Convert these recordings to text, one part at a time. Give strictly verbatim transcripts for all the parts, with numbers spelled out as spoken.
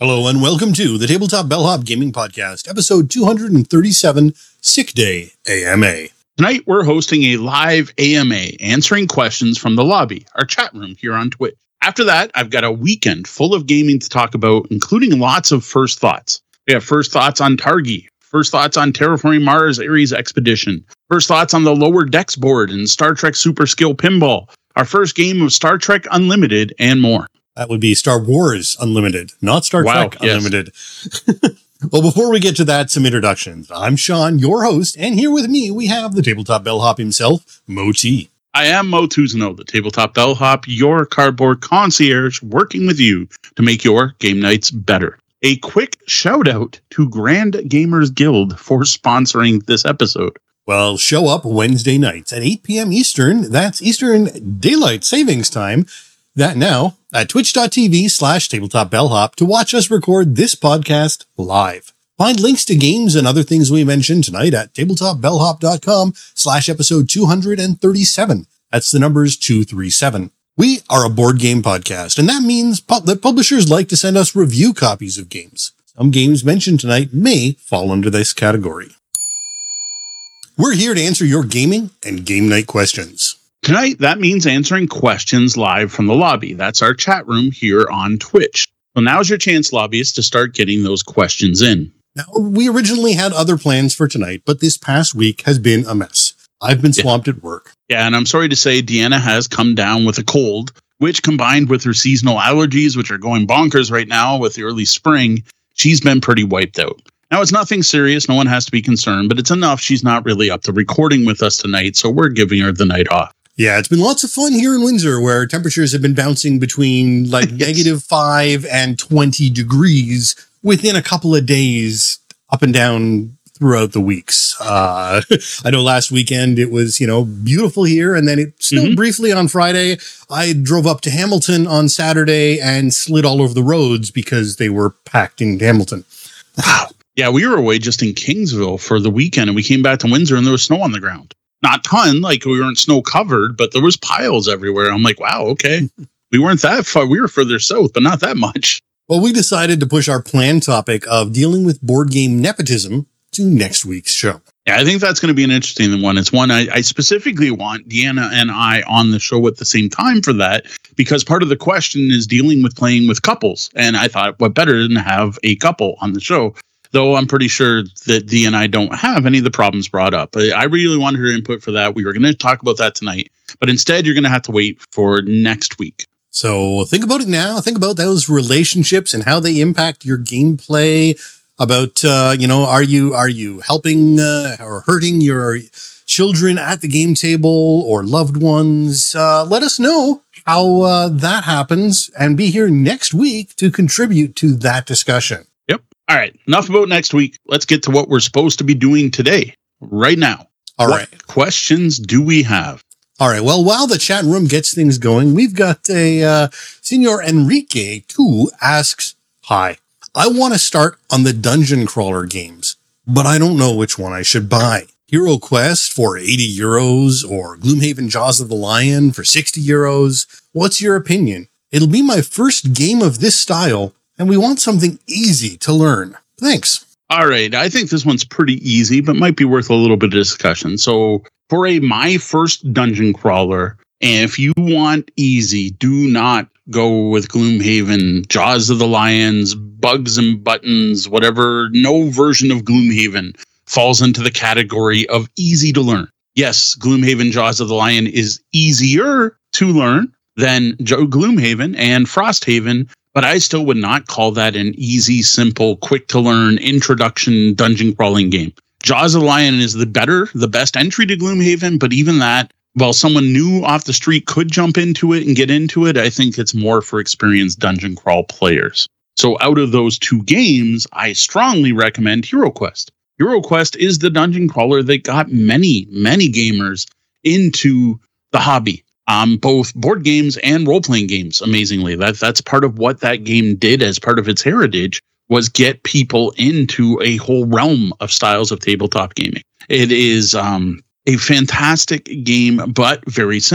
Hello and welcome to the Tabletop Bellhop Gaming Podcast, episode two thirty-seven, Sick Day A M A. Tonight, we're hosting a live A M A, answering questions from the lobby, our chat room here on Twitch. After that, I've got a weekend full of gaming to talk about, including lots of first thoughts. We have first thoughts on Targi, first thoughts on Terraforming Mars Ares Expedition, first thoughts on the Lower Decks board and Star Trek Super Skill Pinball, our first game of Star Trek Unlimited, and more. That would be Star Wars Unlimited, not Star wow, Trek yes. Unlimited. Well, before we get to that, some introductions. I'm Sean, your host, and here with me, we have the Tabletop Bellhop himself, Mo T. I am Mo Tuzano, the Tabletop Bellhop, your cardboard concierge, working with you to make your game nights better. A quick shout out to Grand Gamers Guild for sponsoring this episode. Well, show up Wednesday nights at eight p.m. Eastern. That's Eastern Daylight Savings Time. That now at twitch.tv slash tabletop bellhop to watch us record this podcast live. Find links to games and other things we mentioned tonight at tabletopbellhop.com slash episode 237. That's the numbers two three seven. We are a board game podcast, and that means pu- that publishers like to send us review copies of games. Some games mentioned tonight may fall under this category. We're here to answer your gaming and game night questions. Tonight, that means answering questions live from the lobby. That's our chat room here on Twitch. So now's your chance, lobbyists, to start getting those questions in. Now, we originally had other plans for tonight, but this past week has been a mess. I've been swamped yeah. at work. Yeah, and I'm sorry to say Deanna has come down with a cold, which combined with her seasonal allergies, which are going bonkers right now with the early spring, she's been pretty wiped out. Now, it's nothing serious. No one has to be concerned, but it's enough. She's not really up to recording with us tonight, so we're giving her the night off. Yeah, it's been lots of fun here in Windsor, where temperatures have been bouncing between like yes. negative five and twenty degrees within a couple of days, up and down throughout the weeks. Uh, I know last weekend it was, you know, beautiful here, and then it snowed mm-hmm. briefly on Friday. I drove up to Hamilton on Saturday and slid all over the roads because they were packed in Hamilton. Wow. Yeah, we were away just in Kingsville for the weekend, and we came back to Windsor, and there was snow on the ground. Not ton, like we weren't snow covered, but there was piles everywhere. I'm like, wow, okay. We weren't that far. We were further south, but not that much. Well, we decided to push our planned topic of dealing with board game nepotism to next week's show. Yeah, I think that's going to be an interesting one. It's one I, I specifically want Deanna and I on the show at the same time for that, because part of the question is dealing with playing with couples. And I thought, what better than to have a couple on the show? Though I'm pretty sure that Dee and I don't have any of the problems brought up. I really wanted her input for that. We were going to talk about that tonight, but instead you're going to have to wait for next week. So think about it now. Think about those relationships and how they impact your gameplay. About, uh, you know, are you are you helping uh, or hurting your children at the game table or loved ones? Uh, let us know how uh, that happens and be here next week to contribute to that discussion. All right, enough about next week. Let's get to what we're supposed to be doing today, right now. All what right. questions do we have? All right. Well, while the chat room gets things going, we've got a uh, Senor Enrique two asks, hi, I want to start on the dungeon crawler games, but I don't know which one I should buy. Hero Quest for eighty euros or Gloomhaven Jaws of the Lion for sixty euros. What's your opinion? It'll be my first game of this style, and we want something easy to learn. Thanks. All right. I think this one's pretty easy, but might be worth a little bit of discussion. So for a my first dungeon crawler, and if you want easy, do not go with Gloomhaven, Jaws of the Lions, Bugs and Buttons, whatever. No version of Gloomhaven falls into the category of easy to learn. Yes, Gloomhaven, Jaws of the Lion is easier to learn than Gloomhaven and Frosthaven, but I still would not call that an easy, simple, quick-to-learn introduction dungeon crawling game. Jaws of the Lion is the better, the best entry to Gloomhaven, but even that, while someone new off the street could jump into it and get into it, I think it's more for experienced dungeon crawl players. So out of those two games, I strongly recommend Hero Quest. Hero Quest is the dungeon crawler that got many, many gamers into the hobby. Um, both board games and role-playing games, amazingly. That, that's part of what that game did as part of its heritage, was get people into a whole realm of styles of tabletop gaming. It is um, a fantastic game, but very simple.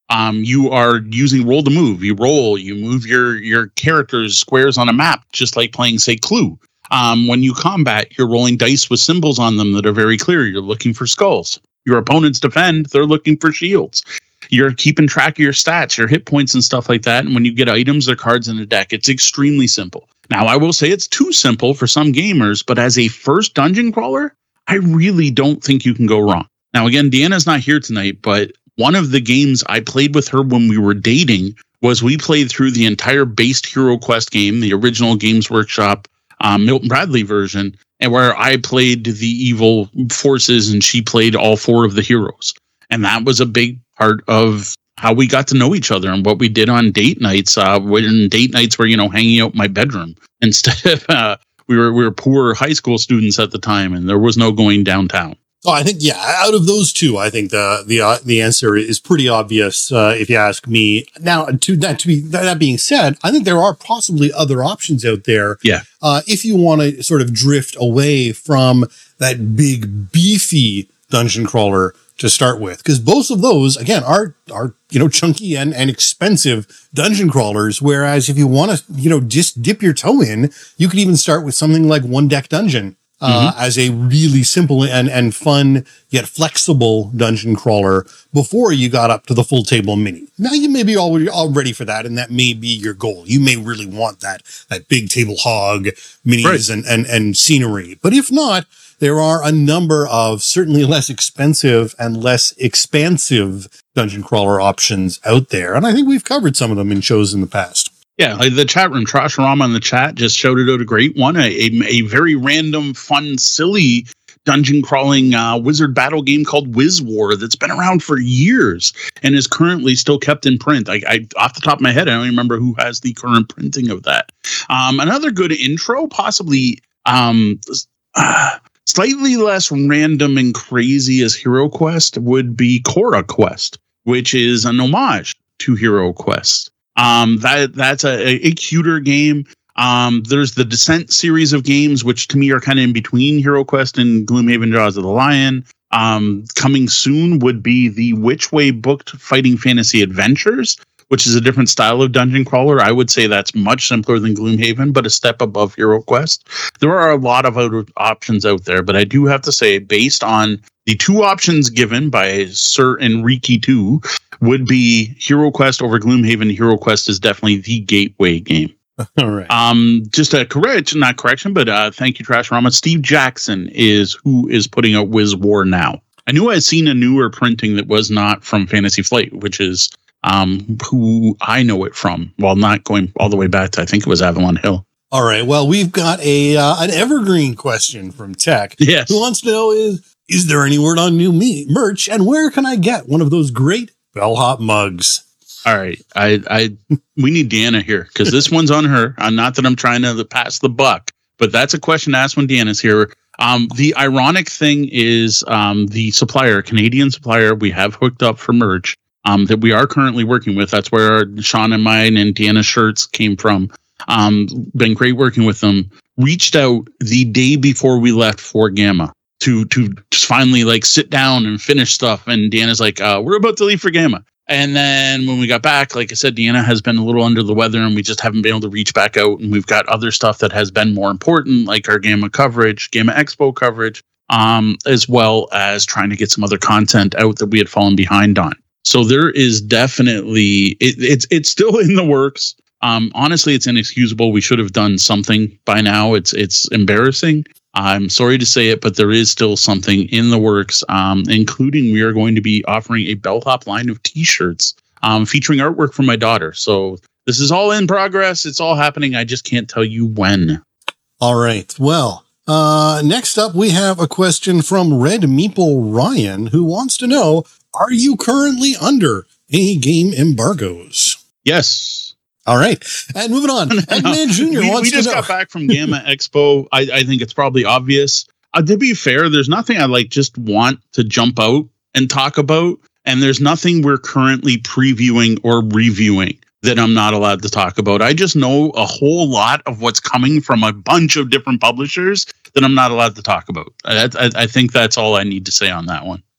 Um, you are using roll to move. You roll, you move your your characters squares on a map, just like playing, say, Clue. Um, when you combat, you're rolling dice with symbols on them that are very clear. You're looking for skulls. Your opponents defend, they're looking for shields. You're keeping track of your stats, your hit points and stuff like that. And when you get items or cards in the deck, it's extremely simple. Now, I will say it's too simple for some gamers, but as a first dungeon crawler, I really don't think you can go wrong. Now, again, Deanna's not here tonight, but one of the games I played with her when we were dating was we played through the entire based Hero Quest game, the original Games Workshop um, Milton Bradley version, and where I played the evil forces and she played all four of the heroes. And that was a big part of how we got to know each other and what we did on date nights. Uh, when date nights were, you know, hanging out in my bedroom instead of uh, we were we were poor high school students at the time, and there was no going downtown. Oh, I think, yeah, out of those two, I think the the uh, the answer is pretty obvious, uh, if you ask me. Now, to that to be that being said, I think there are possibly other options out there. Yeah. Uh, if you want to sort of drift away from that big, beefy dungeon crawler to start with, because both of those, again, are, are, you know, chunky and, and expensive dungeon crawlers. Whereas if you want to, you know, just dip your toe in, you could even start with something like One Deck Dungeon. Uh, mm-hmm. as a really simple and, and fun yet flexible dungeon crawler before you got up to the full table mini. Now you may be already all ready for that, and that may be your goal. You may really want that that big table hog minis right. and, and, and scenery. But if not, there are a number of certainly less expensive and less expansive dungeon crawler options out there. And I think we've covered some of them in shows in the past. Yeah, like the chat room, Trasharama in the chat just shouted out a great one, a, a, a very random, fun, silly dungeon crawling uh, wizard battle game called Wiz War that's been around for years and is currently still kept in print. I, I off the top of my head, I don't remember who has the current printing of that. Um, another good intro, possibly um, uh, slightly less random and crazy as Hero Quest, would be Korra Quest, which is an homage to Hero Quest. Um, that that's a, a, a cuter game. Um, there's the Descent series of games, which to me are kind of in between Hero Quest and Gloomhaven Jaws of the Lion. Um, coming soon would be the Witchway Booked Fighting Fantasy Adventures, which is a different style of dungeon crawler. I would say that's much simpler than Gloomhaven, but a step above Hero Quest. There are a lot of other options out there, but I do have to say, based on the two options given by Sir Enrique two, would be Hero Quest over Gloomhaven. Hero Quest is definitely the gateway game. All right. Um, just a correct, not correction, but uh, thank you, Trasharama. Steve Jackson is who is putting out Wiz War now. I knew I had seen a newer printing that was not from Fantasy Flight, which is um, who I know it from, while not going all the way back to, I think it was Avalon Hill. All right. Well, we've got a uh, an evergreen question from Tech. Yes. Who wants to know is, is there any word on new me merch, and where can I get one of those great Bellhop mugs? All right. I, I, we need Deanna here because this one's on her. I'm not that I'm trying to pass the buck, but that's a question to ask when Deanna's here. Um, the ironic thing is, um, the supplier, Canadian supplier we have hooked up for merch, um, that we are currently working with. That's where Sean and mine and Deanna's shirts came from. Um, been great working with them. Reached out the day before we left for Gamma to, to just finally like sit down and finish stuff. And Deanna's like, uh, we're about to leave for Gamma. And then when we got back, like I said, Deanna has been a little under the weather and we just haven't been able to reach back out. And we've got other stuff that has been more important, like our Gamma coverage, Gamma Expo coverage, um, as well as trying to get some other content out that we had fallen behind on. So there is definitely, it, it's it's still in the works. Um, honestly, it's inexcusable. We should have done something by now. It's it's embarrassing. I'm sorry to say it, but there is still something in the works, um, including we are going to be offering a Bellhop line of T-shirts um, featuring artwork from my daughter. So this is all in progress. It's all happening. I just can't tell you when. All right. Well, uh, next up, we have a question from Red Meeple Ryan, who wants to know, are you currently under any game embargoes? Yes. All right. And moving on. Eggman Junior we, wants we just to know. got back from Gamma Expo. I, I think it's probably obvious. Uh, to be fair, there's nothing I like just want to jump out and talk about. And there's nothing we're currently previewing or reviewing that I'm not allowed to talk about. I just know a whole lot of what's coming from a bunch of different publishers that I'm not allowed to talk about. I, I, I think that's all I need to say on that one.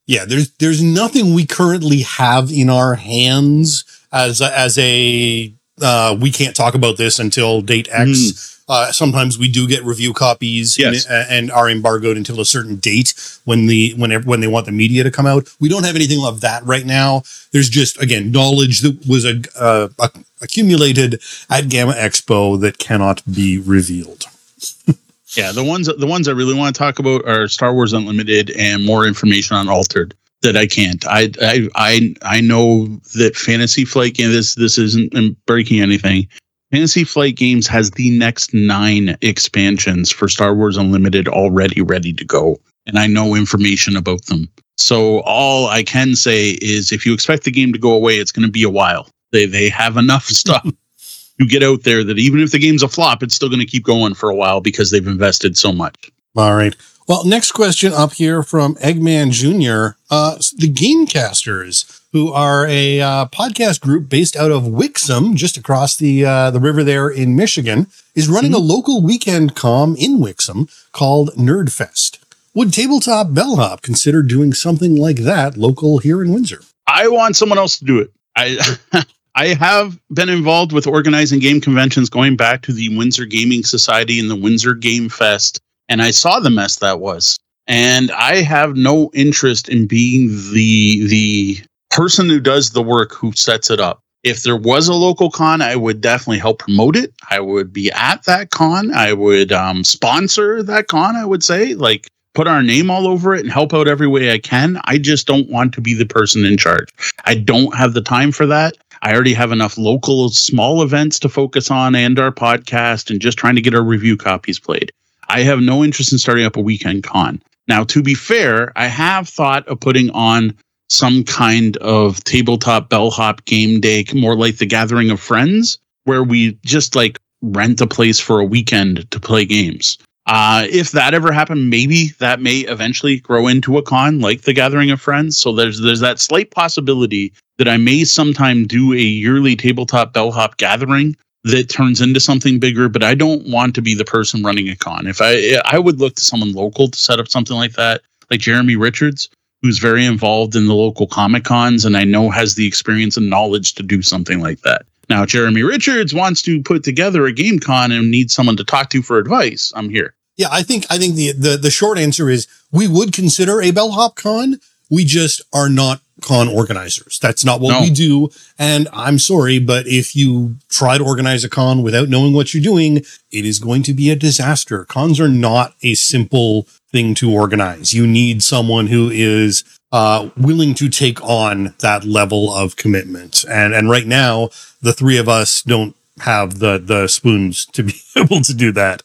Yeah, there's there's nothing we currently have in our hands as a, as a uh, we can't talk about this until date X. Mm. Uh, sometimes we do get review copies yes. and, and are embargoed until a certain date when the when when they want the media to come out. We don't have anything of that right now. There's just again knowledge that was a, uh, a accumulated at Gamma Expo that cannot be revealed. Yeah, the ones the ones I really want to talk about are Star Wars Unlimited and more information on Altered that I can't. I I I, I know that Fantasy Flight Game. This this isn't breaking anything. Fantasy Flight Games has the next nine expansions for Star Wars Unlimited already ready to go, and I know information about them. So all I can say is, if you expect the game to go away, it's going to be a while. They they have enough stuff. You get out there that even if the game's a flop, it's still going to keep going for a while because they've invested so much. All right. Well, next question up here from Eggman Junior Uh, the Gamecasters, who are a uh, podcast group based out of Wixom, just across the uh, the river there in Michigan, is running mm-hmm. a local weekend comm in Wixom called Nerdfest. Would Tabletop Bellhop consider doing something like that local here in Windsor? I want someone else to do it. I... I have been involved with organizing game conventions going back to the Windsor Gaming Society and the Windsor Game Fest, and I saw the mess that was. And I have no interest in being the the person who does the work, who sets it up. If there was a local con, I would definitely help promote it. I would be at that con. I would um, sponsor that con, I would say, like put our name all over it and help out every way I can. I just don't want to be the person in charge. I don't have the time for that. I already have enough local small events to focus on and our podcast and just trying to get our review copies played. I have no interest in starting up a weekend con. Now, to be fair, I have thought of putting on some kind of tabletop bellhop game day, more like the Gathering of Friends, where we just like rent a place for a weekend to play games. Uh, if that ever happened, maybe that may eventually grow into a con like the Gathering of Friends. So there's there's that slight possibility that I may sometime do a yearly tabletop bellhop gathering that turns into something bigger. But I don't want to be the person running a con. If I I would look to someone local to set up something like that, like Jeremy Richards, who's very involved in the local Comic Cons and I know has the experience and knowledge to do something like that. Now, Jeremy Richards wants to put together a game con and needs someone to talk to for advice. I'm here. Yeah, I think I think the, the, the short answer is we would consider a bellhop con. We just are not con organizers. That's not what no. we do. And I'm sorry, but if you try to organize a con without knowing what you're doing, it is going to be a disaster. Cons are not a simple thing to organize. You need someone who is uh, willing to take on that level of commitment. And and right now, the three of us don't have the the spoons to be able to do that.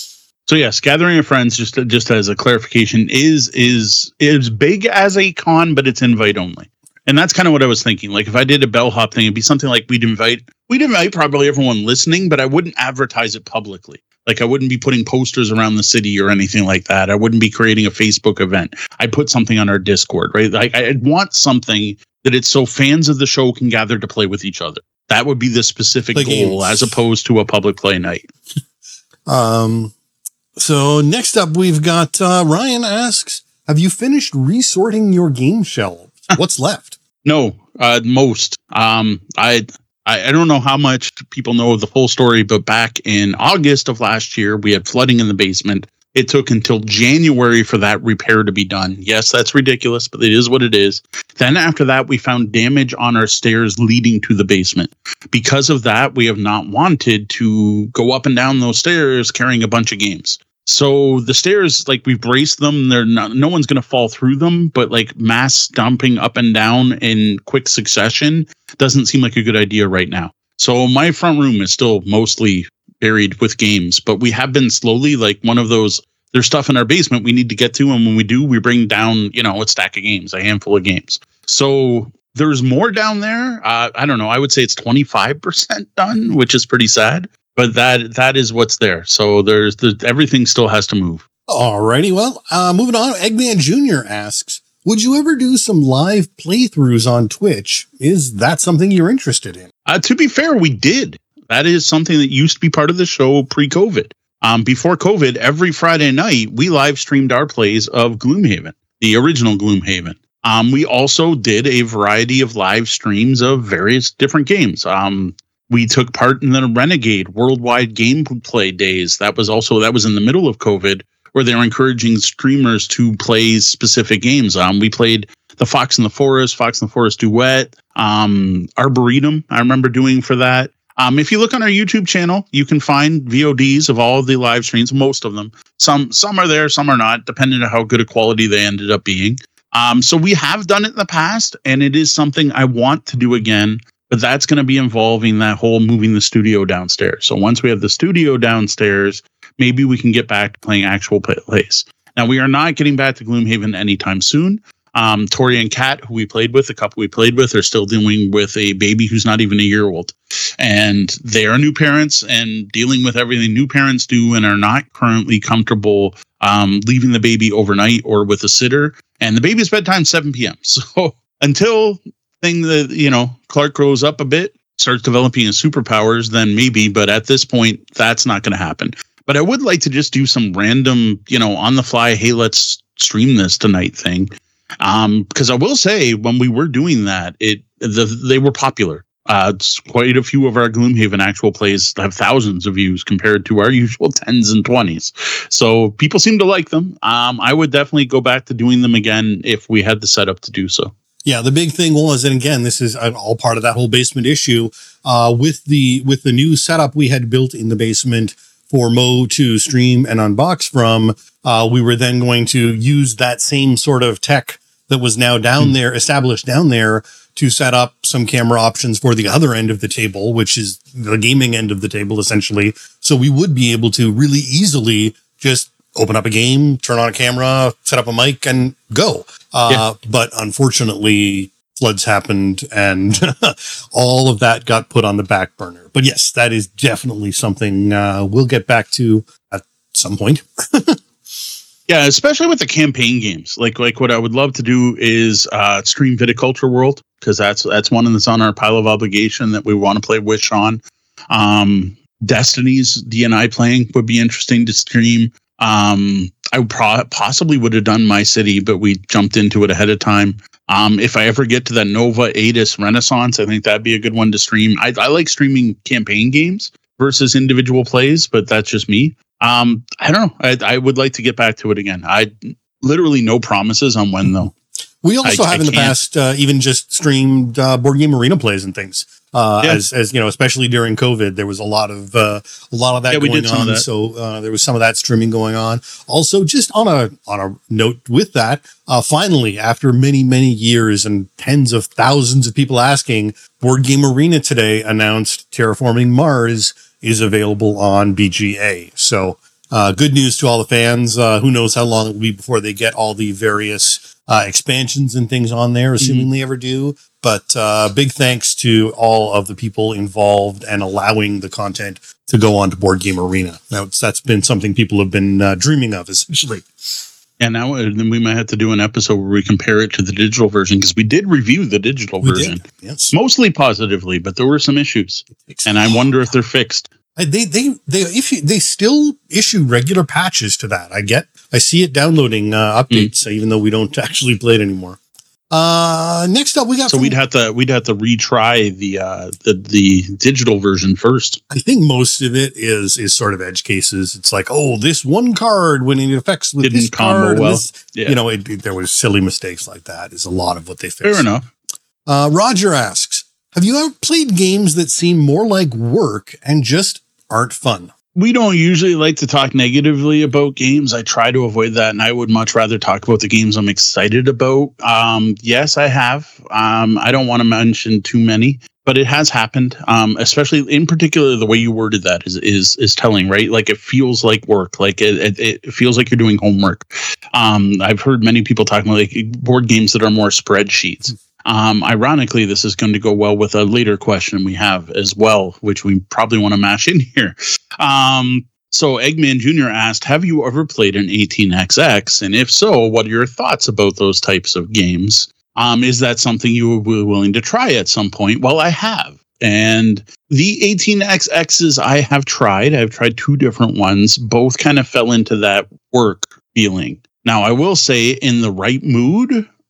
So yes, Gathering of Friends, just just as a clarification, is is is big as a con, but it's invite only. And that's kind of what I was thinking. Like if I did a bellhop thing, it'd be something like we'd invite we'd invite probably everyone listening, but I wouldn't advertise it publicly. Like I wouldn't be putting posters around the city or anything like that. I wouldn't be creating a Facebook event. I'd put something on our Discord, right? Like I'd want something that it's so fans of the show can gather to play with each other. That would be the specific Play goal games. as opposed to a public play night. um. So next up, we've got uh, Ryan asks, have you finished resorting your game shelves? What's left? No, uh, most. Um, I, I I don't know how much people know of the full story, but back in August of last year, we had flooding in the basement. It took until January for that repair to be done. Yes, that's ridiculous, but it is what it is. Then after that, we found damage on our stairs leading to the basement. Because of that, we have not wanted to go up and down those stairs carrying a bunch of games. So the stairs, like we've braced them, they're not, no one's going to fall through them, but like mass dumping up and down in quick succession doesn't seem like a good idea right now. So my front room is still mostly buried with games, but we have been slowly like one of those, there's stuff in our basement we need to get to. And when we do, we bring down, you know, a stack of games, a handful of games. So there's more down there. Uh, I don't know. I would say it's twenty-five percent done, which is pretty sad. But that that is what's there. So there's the, everything still has to move. Alrighty, well, uh, moving on. Eggman Junior asks, would you ever do some live playthroughs on Twitch? Is that something you're interested in? Uh, to be fair, we did. That is something that used to be part of the show pre-COVID. Um, before COVID, every Friday night, we live streamed our plays of Gloomhaven, the original Gloomhaven. Um, we also did a variety of live streams of various different games. Um, we took part in the Renegade Worldwide Gameplay Days. That was also that was in the middle of COVID, where they were encouraging streamers to play specific games. Um, we played the Fox in the Forest, Fox in the Forest Duet, um, Arboretum. I remember doing for that. Um, if you look on our YouTube channel, you can find V O Ds of all of the live streams, most of them. Some some are there, some are not, depending on how good a quality they ended up being. Um, so we have done it in the past, and it is something I want to do again, but that's going to be involving that whole moving the studio downstairs. So once we have the studio downstairs, maybe we can get back to playing actual plays. Now, we are not getting back to Gloomhaven anytime soon. Um, Tori and Kat, who we played with, the couple we played with, are still dealing with a baby who's not even a year old. And they are new parents and dealing with everything new parents do and are not currently comfortable um, leaving the baby overnight or with a sitter. And the baby's bedtime seven p.m. So until thing that, you know, Clark grows up a bit, starts developing his superpowers, then maybe. But at this point, that's not going to happen. But I would like to just do some random, you know, on the fly, hey, let's stream this tonight thing. Um, because I will say, when we were doing that, it the, they were popular. Uh, it's quite a few of our Gloomhaven actual plays have thousands of views compared to our usual tens and twenties. So people seem to like them. Um, I would definitely go back to doing them again if we had the setup to do so. Yeah, the big thing was, and again, this is all part of that whole basement issue. Uh, with the with the new setup we had built in the basement for Mo to stream and unbox from, uh, we were then going to use that same sort of tech that was now down there, established down there, to set up some camera options for the other end of the table, which is the gaming end of the table, essentially. So we would be able to really easily just open up a game, turn on a camera, set up a mic, and go. Uh, yeah. But unfortunately, floods happened, and all of that got put on the back burner. But yes, that is definitely something uh, we'll get back to at some point. Yeah, especially with the campaign games. Like, like what I would love to do is uh, stream Viticulture World, because that's that's one that's on our pile of obligation that we want to play with Sean. Um, Destiny's D and I playing would be interesting to stream. Um, I pro- possibly would have done My City, but we jumped into it ahead of time. Um, if I ever get to the Nova Atis Renaissance, I think that'd be a good one to stream. I, I like streaming campaign games versus individual plays, but that's just me. Um, I don't know. I, I would like to get back to it again. I literally no promises on when though. We also I, have I in the can't. past uh, even just streamed uh, Board Game Arena plays and things. Uh, yeah. As as you know, especially during COVID, there was a lot of uh, a lot of that yeah, we going did some on. of that. So uh, there was some of that streaming going on. Also, just on a on a note with that, uh, finally, after many many years and tens of thousands of people asking, Board Game Arena today announced Terraforming Mars is available on B G A. So uh, good news to all the fans. Uh, who knows how long it will be before they get all the various uh, expansions and things on there, assuming mm-hmm. they ever do. But uh, big thanks to all of the people involved and allowing the content to go on to Board Game Arena. That's, that's been something people have been uh, dreaming of, essentially. And now then we might have to do an episode where we compare it to the digital version, because we did review the digital we version. Did, yes. Mostly positively, but there were some issues. And I wonder if they're fixed. They they they issue they still issue regular patches to that. I get I see it downloading uh, updates, mm. even though we don't actually play it anymore. Uh, next up, we got so from, we'd have to we'd have to retry the uh, the the digital version first. I think most of it is is sort of edge cases. It's like, oh, this one card when it affects with Didn't this combo card, well. This, yeah. You know, it, it, there was silly mistakes like that. Is a lot of what they fixed. Fair enough. Uh, Roger asks, have you ever played games that seem more like work and just aren't fun? We don't usually like to talk negatively about games. I try to avoid that, and I would much rather talk about the games I'm excited about. Um, yes, I have. Um, I don't want to mention too many, but it has happened. Um, especially in particular, the way you worded that is is is telling, right? Like it feels like work. Like it, it, it feels like you're doing homework. Um, I've heard many people talking about like board games that are more spreadsheets. Um, ironically, this is going to go well with a later question we have as well, which we probably want to mash in here. Um, so Eggman Junior asked, have you ever played an eighteen X X? And if so, what are your thoughts about those types of games? Um, is that something you would be willing to try at some point? Well, I have. And the eighteen X X's I have tried. I've tried two different ones. Both kind of fell into that work feeling. Now, I will say in the right mood,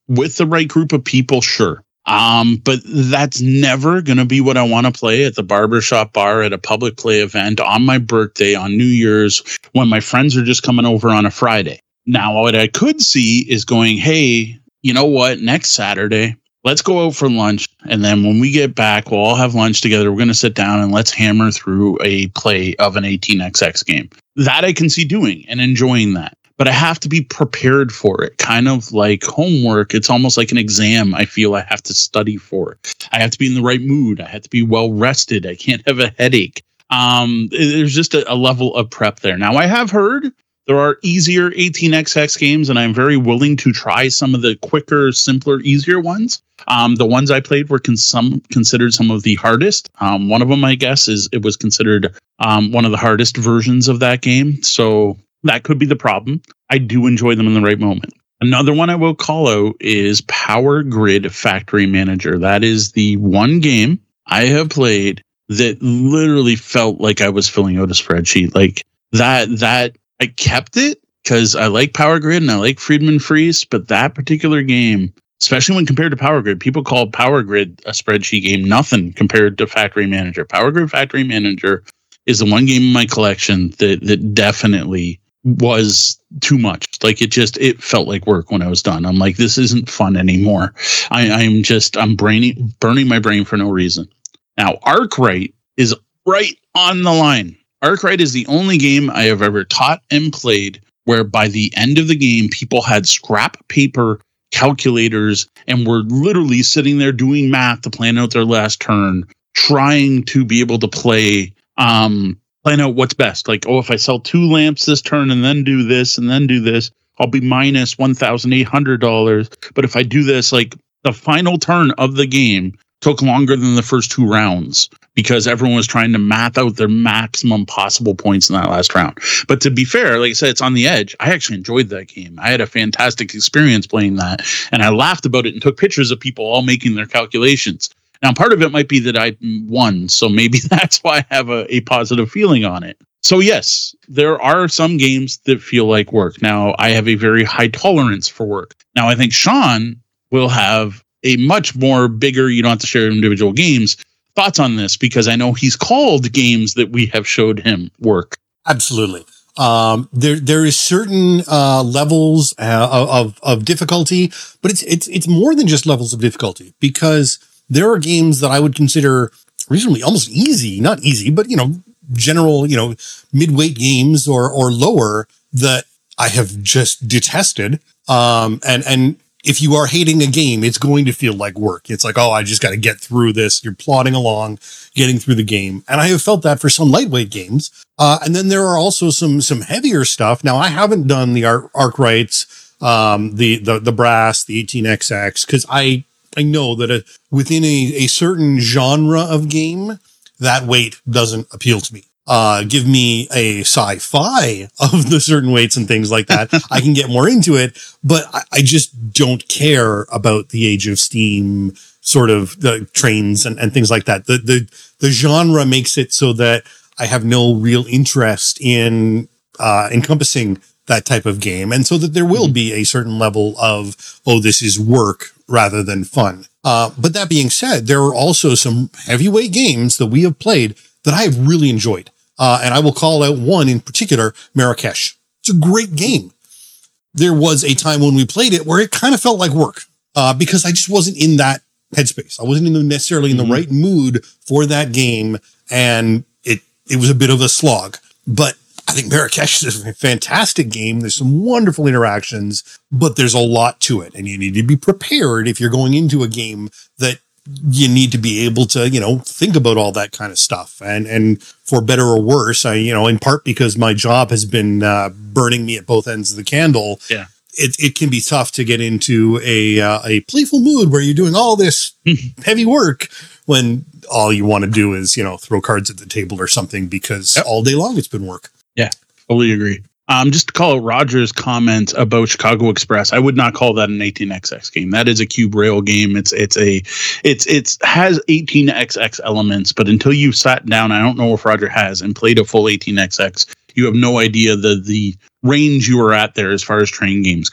with the right group of people, sure. Um, but that's never going to be what I want to play at the barbershop bar, at a public play event, on my birthday, on New Year's, when my friends are just coming over on a Friday. Now, what I could see is going, hey, you know what? Next Saturday, let's go out for lunch. And then when we get back, we'll all have lunch together. We're going to sit down and let's hammer through a play of an eighteen X X game. That I can see doing and enjoying that. But I have to be prepared for it, kind of like homework. It's almost like an exam. I feel I have to study for it. I have to be in the right mood. I have to be well rested. I can't have a headache. Um, there's just a, a level of prep there. Now, I have heard there are easier eighteen X X games, and I'm very willing to try some of the quicker, simpler, easier ones. Um, the ones I played were con- some, considered some of the hardest. Um, one of them, I guess, is it was considered um, one of the hardest versions of that game. So that could be the problem. I do enjoy them in the right moment. Another one I will call out is Power Grid Factory Manager. That is the one game I have played that literally felt like I was filling out a spreadsheet. Like that, that I kept it because I like Power Grid and I like Friedman Freeze, but that particular game, especially when compared to Power Grid, people call Power Grid a spreadsheet game. Nothing compared to Factory Manager. Power Grid Factory Manager is the one game in my collection that that definitely was too much. Like it just, it felt like work when I was done. I'm like, this isn't fun anymore. I, I'm just, I'm braining, burning my brain for no reason. Now, Arkwright is right on the line. Arkwright is the only game I have ever taught and played where by the end of the game, people had scrap paper calculators and were literally sitting there doing math to plan out their last turn, trying to be able to play, um, plan out what's best. Like, oh, if I sell two lamps this turn and then do this and then do this, I'll be minus one thousand eight hundred dollars. But if I do this, like the final turn of the game took longer than the first two rounds because everyone was trying to math out their maximum possible points in that last round. But to be fair, like I said, it's on the edge. I actually enjoyed that game. I had a fantastic experience playing that. And I laughed about it and took pictures of people all making their calculations. Now, part of it might be that I won, so maybe that's why I have a, a positive feeling on it. So, yes, there are some games that feel like work. Now, I have a very high tolerance for work. Now, I think Sean will have a much more bigger, you don't have to share individual games, thoughts on this, because I know he's called games that we have showed him work. Absolutely. Um, there, there is certain, uh, levels uh, of, of difficulty, but it's, it's, it's more than just levels of difficulty, because there are games that I would consider reasonably almost easy, not easy, but, you know, general, you know, mid-weight games or, or lower that I have just detested. Um, and, and if you are hating a game, it's going to feel like work. It's like, oh, I just got to get through this. You're plodding along, getting through the game. And I have felt that for some lightweight games. Uh, and then there are also some, some heavier stuff. Now, I haven't done the Arc, Arkwrights, um, the, the, the Brass, the eighteen X X, because I, I know that a, within a, a certain genre of game, that weight doesn't appeal to me. Uh, give me a sci-fi of the certain weights and things like that. I can get more into it, but I, I just don't care about the Age of Steam sort of the trains and, and things like that. The, the, the genre makes it so that I have no real interest in, uh, encompassing that type of game. And so that there will be a certain level of, oh, this is work rather than fun. Uh, but that being said, there are also some heavyweight games that we have played that I have really enjoyed. Uh, and I will call out one in particular, Marrakesh. It's a great game. There was a time when we played it where it kind of felt like work, uh, because I just wasn't in that headspace. I wasn't in the, necessarily in the mm-hmm. right mood for that game. And it, it was a bit of a slog, but I think Marrakesh is a fantastic game. There's some wonderful interactions, but there's a lot to it. And you need to be prepared if you're going into a game that you need to be able to, you know, think about all that kind of stuff. And, and for better or worse, I, you know, in part because my job has been uh, burning me at both ends of the candle. Yeah. It, it can be tough to get into a, uh, a playful mood where you're doing all this heavy work when all you want to do is, you know, throw cards at the table or something because yep. all day long it's been work. Yeah, totally agree. Um, just to call out Roger's comment about Chicago Express, I would not call that an eighteen X X game. That is a cube rail game. It's it's a it's it's has eighteen X X elements, but until you sat down, I don't know if Roger has, and played a full eighteen X X, you have no idea the the range you are at there as far as train games go.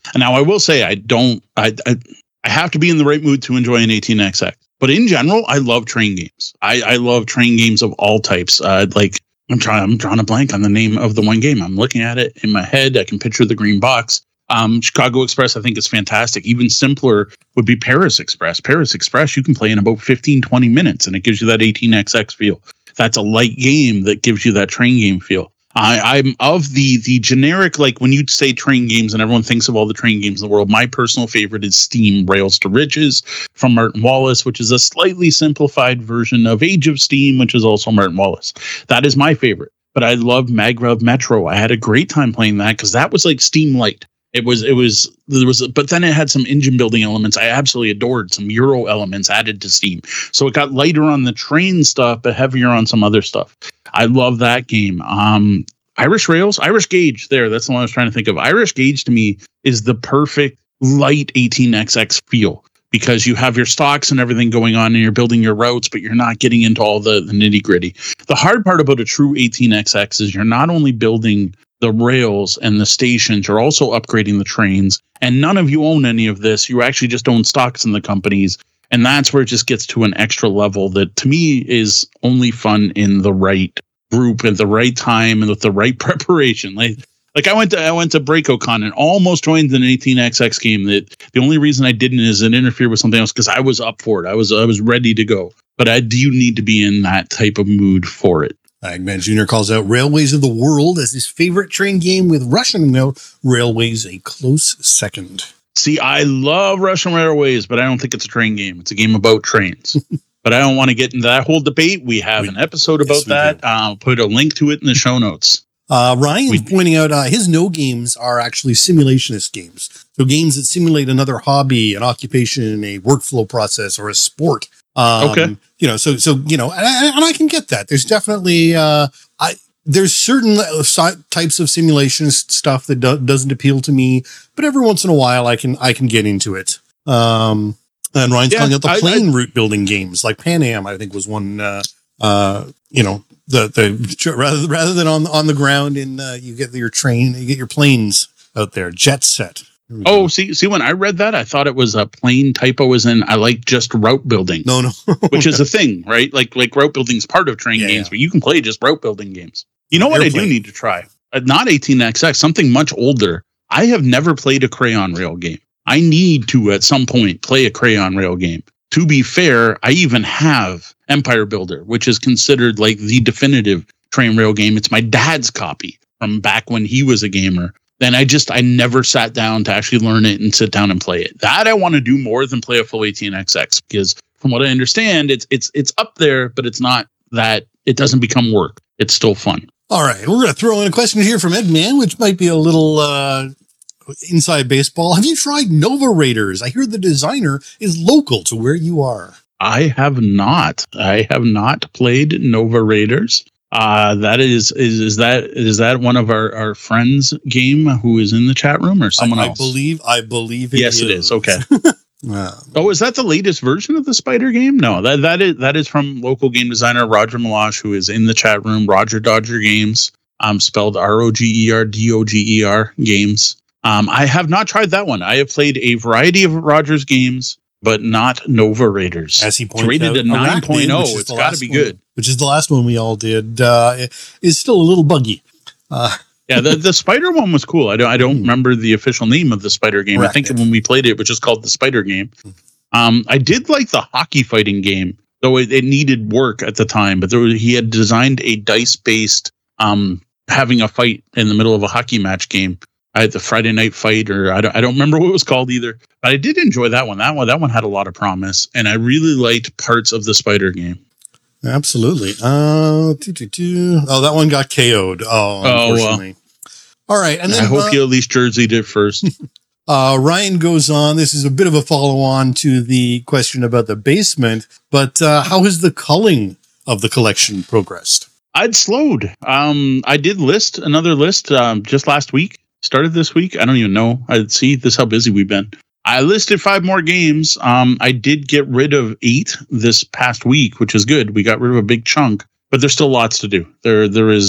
And now I will say I don't. I, I I have to be in the right mood to enjoy an eighteen X X. But in general, I love train games. I, I love train games of all types. Uh, like I'm trying. I'm drawing a blank on the name of the one game. I'm looking at it in my head. I can picture the green box. Um, Chicago Express, I think, is fantastic. Even simpler would be Paris Express. Paris Express, you can play in about fifteen, twenty minutes, and it gives you that eighteen X X feel. That's a light game that gives you that train game feel. I, I'm of the the generic, like when you say train games and everyone thinks of all the train games in the world, my personal favorite is Steam Rails to Riches from Martin Wallace, which is a slightly simplified version of Age of Steam, which is also Martin Wallace. That is my favorite. But I love Maglev Metro. I had a great time playing that because that was like Steam Light. It was, it was, there was, but then it had some engine building elements I absolutely adored, some Euro elements added to Steam. So it got lighter on the train stuff, but heavier on some other stuff. I love that game. Um, Irish Rails, Irish Gauge, there, that's the one I was trying to think of. Irish Gauge to me is the perfect light eighteen X X feel because you have your stocks and everything going on and you're building your routes, but you're not getting into all the, the nitty gritty. The hard part about a true eighteen X X is you're not only building the rails and the stations, you're also upgrading the trains, and none of you own any of this. You actually just own stocks in the companies, and that's where it just gets to an extra level that to me is only fun in the right group at the right time and with the right preparation. Like, like I went to I went to BreakoCon and almost joined an eighteen X X game. That the only reason I didn't is it interfered with something else because I was up for it. I was I was ready to go, but I do need to be in that type of mood for it. Eggman Junior calls out Railways of the World as his favorite train game, with Russian Railways a close second. See, I love Russian Railways, but I don't think it's a train game. It's a game about trains. But I don't want to get into that whole debate. We have we, an episode about yes, that. I'll put a link to it in the show notes. Uh, Ryan's we, pointing out uh, his no games are actually simulationist games. So games that simulate another hobby, an occupation, a workflow process, or a sport. Um, okay. You know, so, so, you know, and I, and I can get that. There's definitely, uh, I, there's certain types of simulation stuff that do, doesn't appeal to me, but every once in a while I can, I can get into it. Um, and Ryan's yeah, calling out the I, plane I, route building games like Pan Am, I think was one, uh, uh, you know, the, the, rather, rather than on, on the ground in, uh, you get your train, you get your planes out there, Jet Set. Oh, see, see, when I read that, I thought it was a plain typo as in I like just route building. No, no. Which is a thing, right? Like, like route building is part of train yeah, games, yeah. but you can play just route building games. You know what Airplane. I do need to try? Uh, not eighteen X X, something much older. I have never played a Crayon Rail game. I need to, at some point, play a Crayon Rail game. To be fair, I even have Empire Builder, which is considered like the definitive train rail game. It's my dad's copy from back when he was a gamer. Then I just, I never sat down to actually learn it and sit down and play it. That I want to do more than play a full eighteen X X because from what I understand, it's it's it's up there, but it's not that, it doesn't become work. It's still fun. All right. We're going to throw in a question here from Edman, which might be a little uh, inside baseball. Have you tried Nova Raiders? I hear the designer is local to where you are. I have not. I have not played Nova Raiders. Uh, that is, is, is that, is that one of our, our friends game who is in the chat room or someone I, else? I believe, I believe it yes, is. it is. Okay. um, oh, is that the latest version of the Spider game? No, that, that is, that is from local game designer Roger Malash, who is in the chat room. Roger Dodger Games, um, spelled R O G E R D O G E R games. Um, I have not tried that one. I have played a variety of Roger's games, but not Nova Raiders. As he pointed it's rated out, a nine point oh. It's got to be one, good. Which is the last one we all did. Uh, it is still a little buggy. Uh, yeah, the, the Spider one was cool. I don't I don't remember the official name of the Spider game. Correct. I think when we played it, it was just called the Spider game. Um, I did like the hockey fighting game, though it, it needed work at the time. But there was, he had designed a dice based um, having a fight in the middle of a hockey match game. I had the Friday Night Fight, or I don't, I don't remember what it was called either. But I did enjoy that one. That one, that one had a lot of promise, and I really liked parts of the Spider game. Absolutely. Uh, doo, doo, doo. Oh, that one got K O'd. Oh, unfortunately. Oh, well. All right, and then I hope uh, you at least jerseyed it first. uh, Ryan goes on. This is a bit of a follow-on to the question about the basement, but uh, how has the culling of the collection progressed? I'd slowed. Um, I did list another list um, just last week. Started this week. I don't even know. I'd see this how busy we've been. I listed five more games. Um, I did get rid of eight this past week, which is good. We got rid of a big chunk, but there's still lots to do. There, there is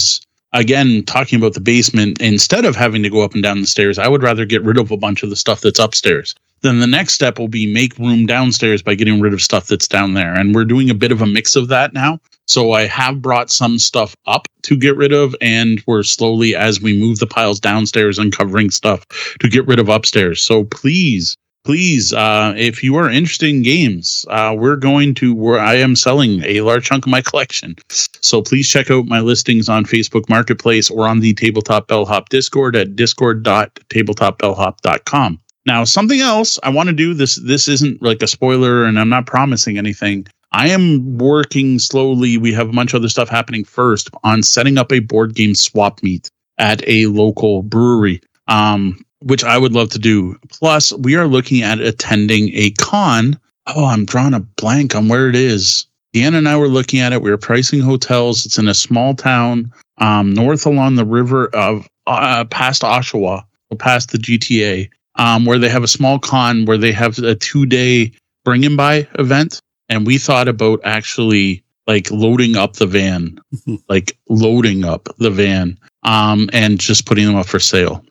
again, talking about the basement, instead of having to go up and down the stairs, I would rather get rid of a bunch of the stuff that's upstairs. Then the next step will be make room downstairs by getting rid of stuff that's down there. And we're doing a bit of a mix of that now. So I have brought some stuff up to get rid of, and we're slowly, as we move the piles downstairs, uncovering stuff to get rid of upstairs. So please, please, uh, if you are interested in games, uh, we're going to, where I am selling a large chunk of my collection. So please check out my listings on Facebook Marketplace or on the Tabletop Bellhop Discord at discord dot tabletop bellhop dot com. Now, something else I want to do, this this isn't like a spoiler, and I'm not promising anything. I am working slowly. We have a bunch of other stuff happening first on setting up a board game swap meet at a local brewery, um, which I would love to do. Plus, we are looking at attending a con. Oh, I'm drawing a blank on where it is. Deanna and I were looking at it. We were pricing hotels. It's in a small town um, north along the river of uh, past Oshawa, past the G T A, um, where they have a small con where they have a two-day bring and buy event. And we thought about actually like loading up the van, like loading up the van um, and just putting them up for sale.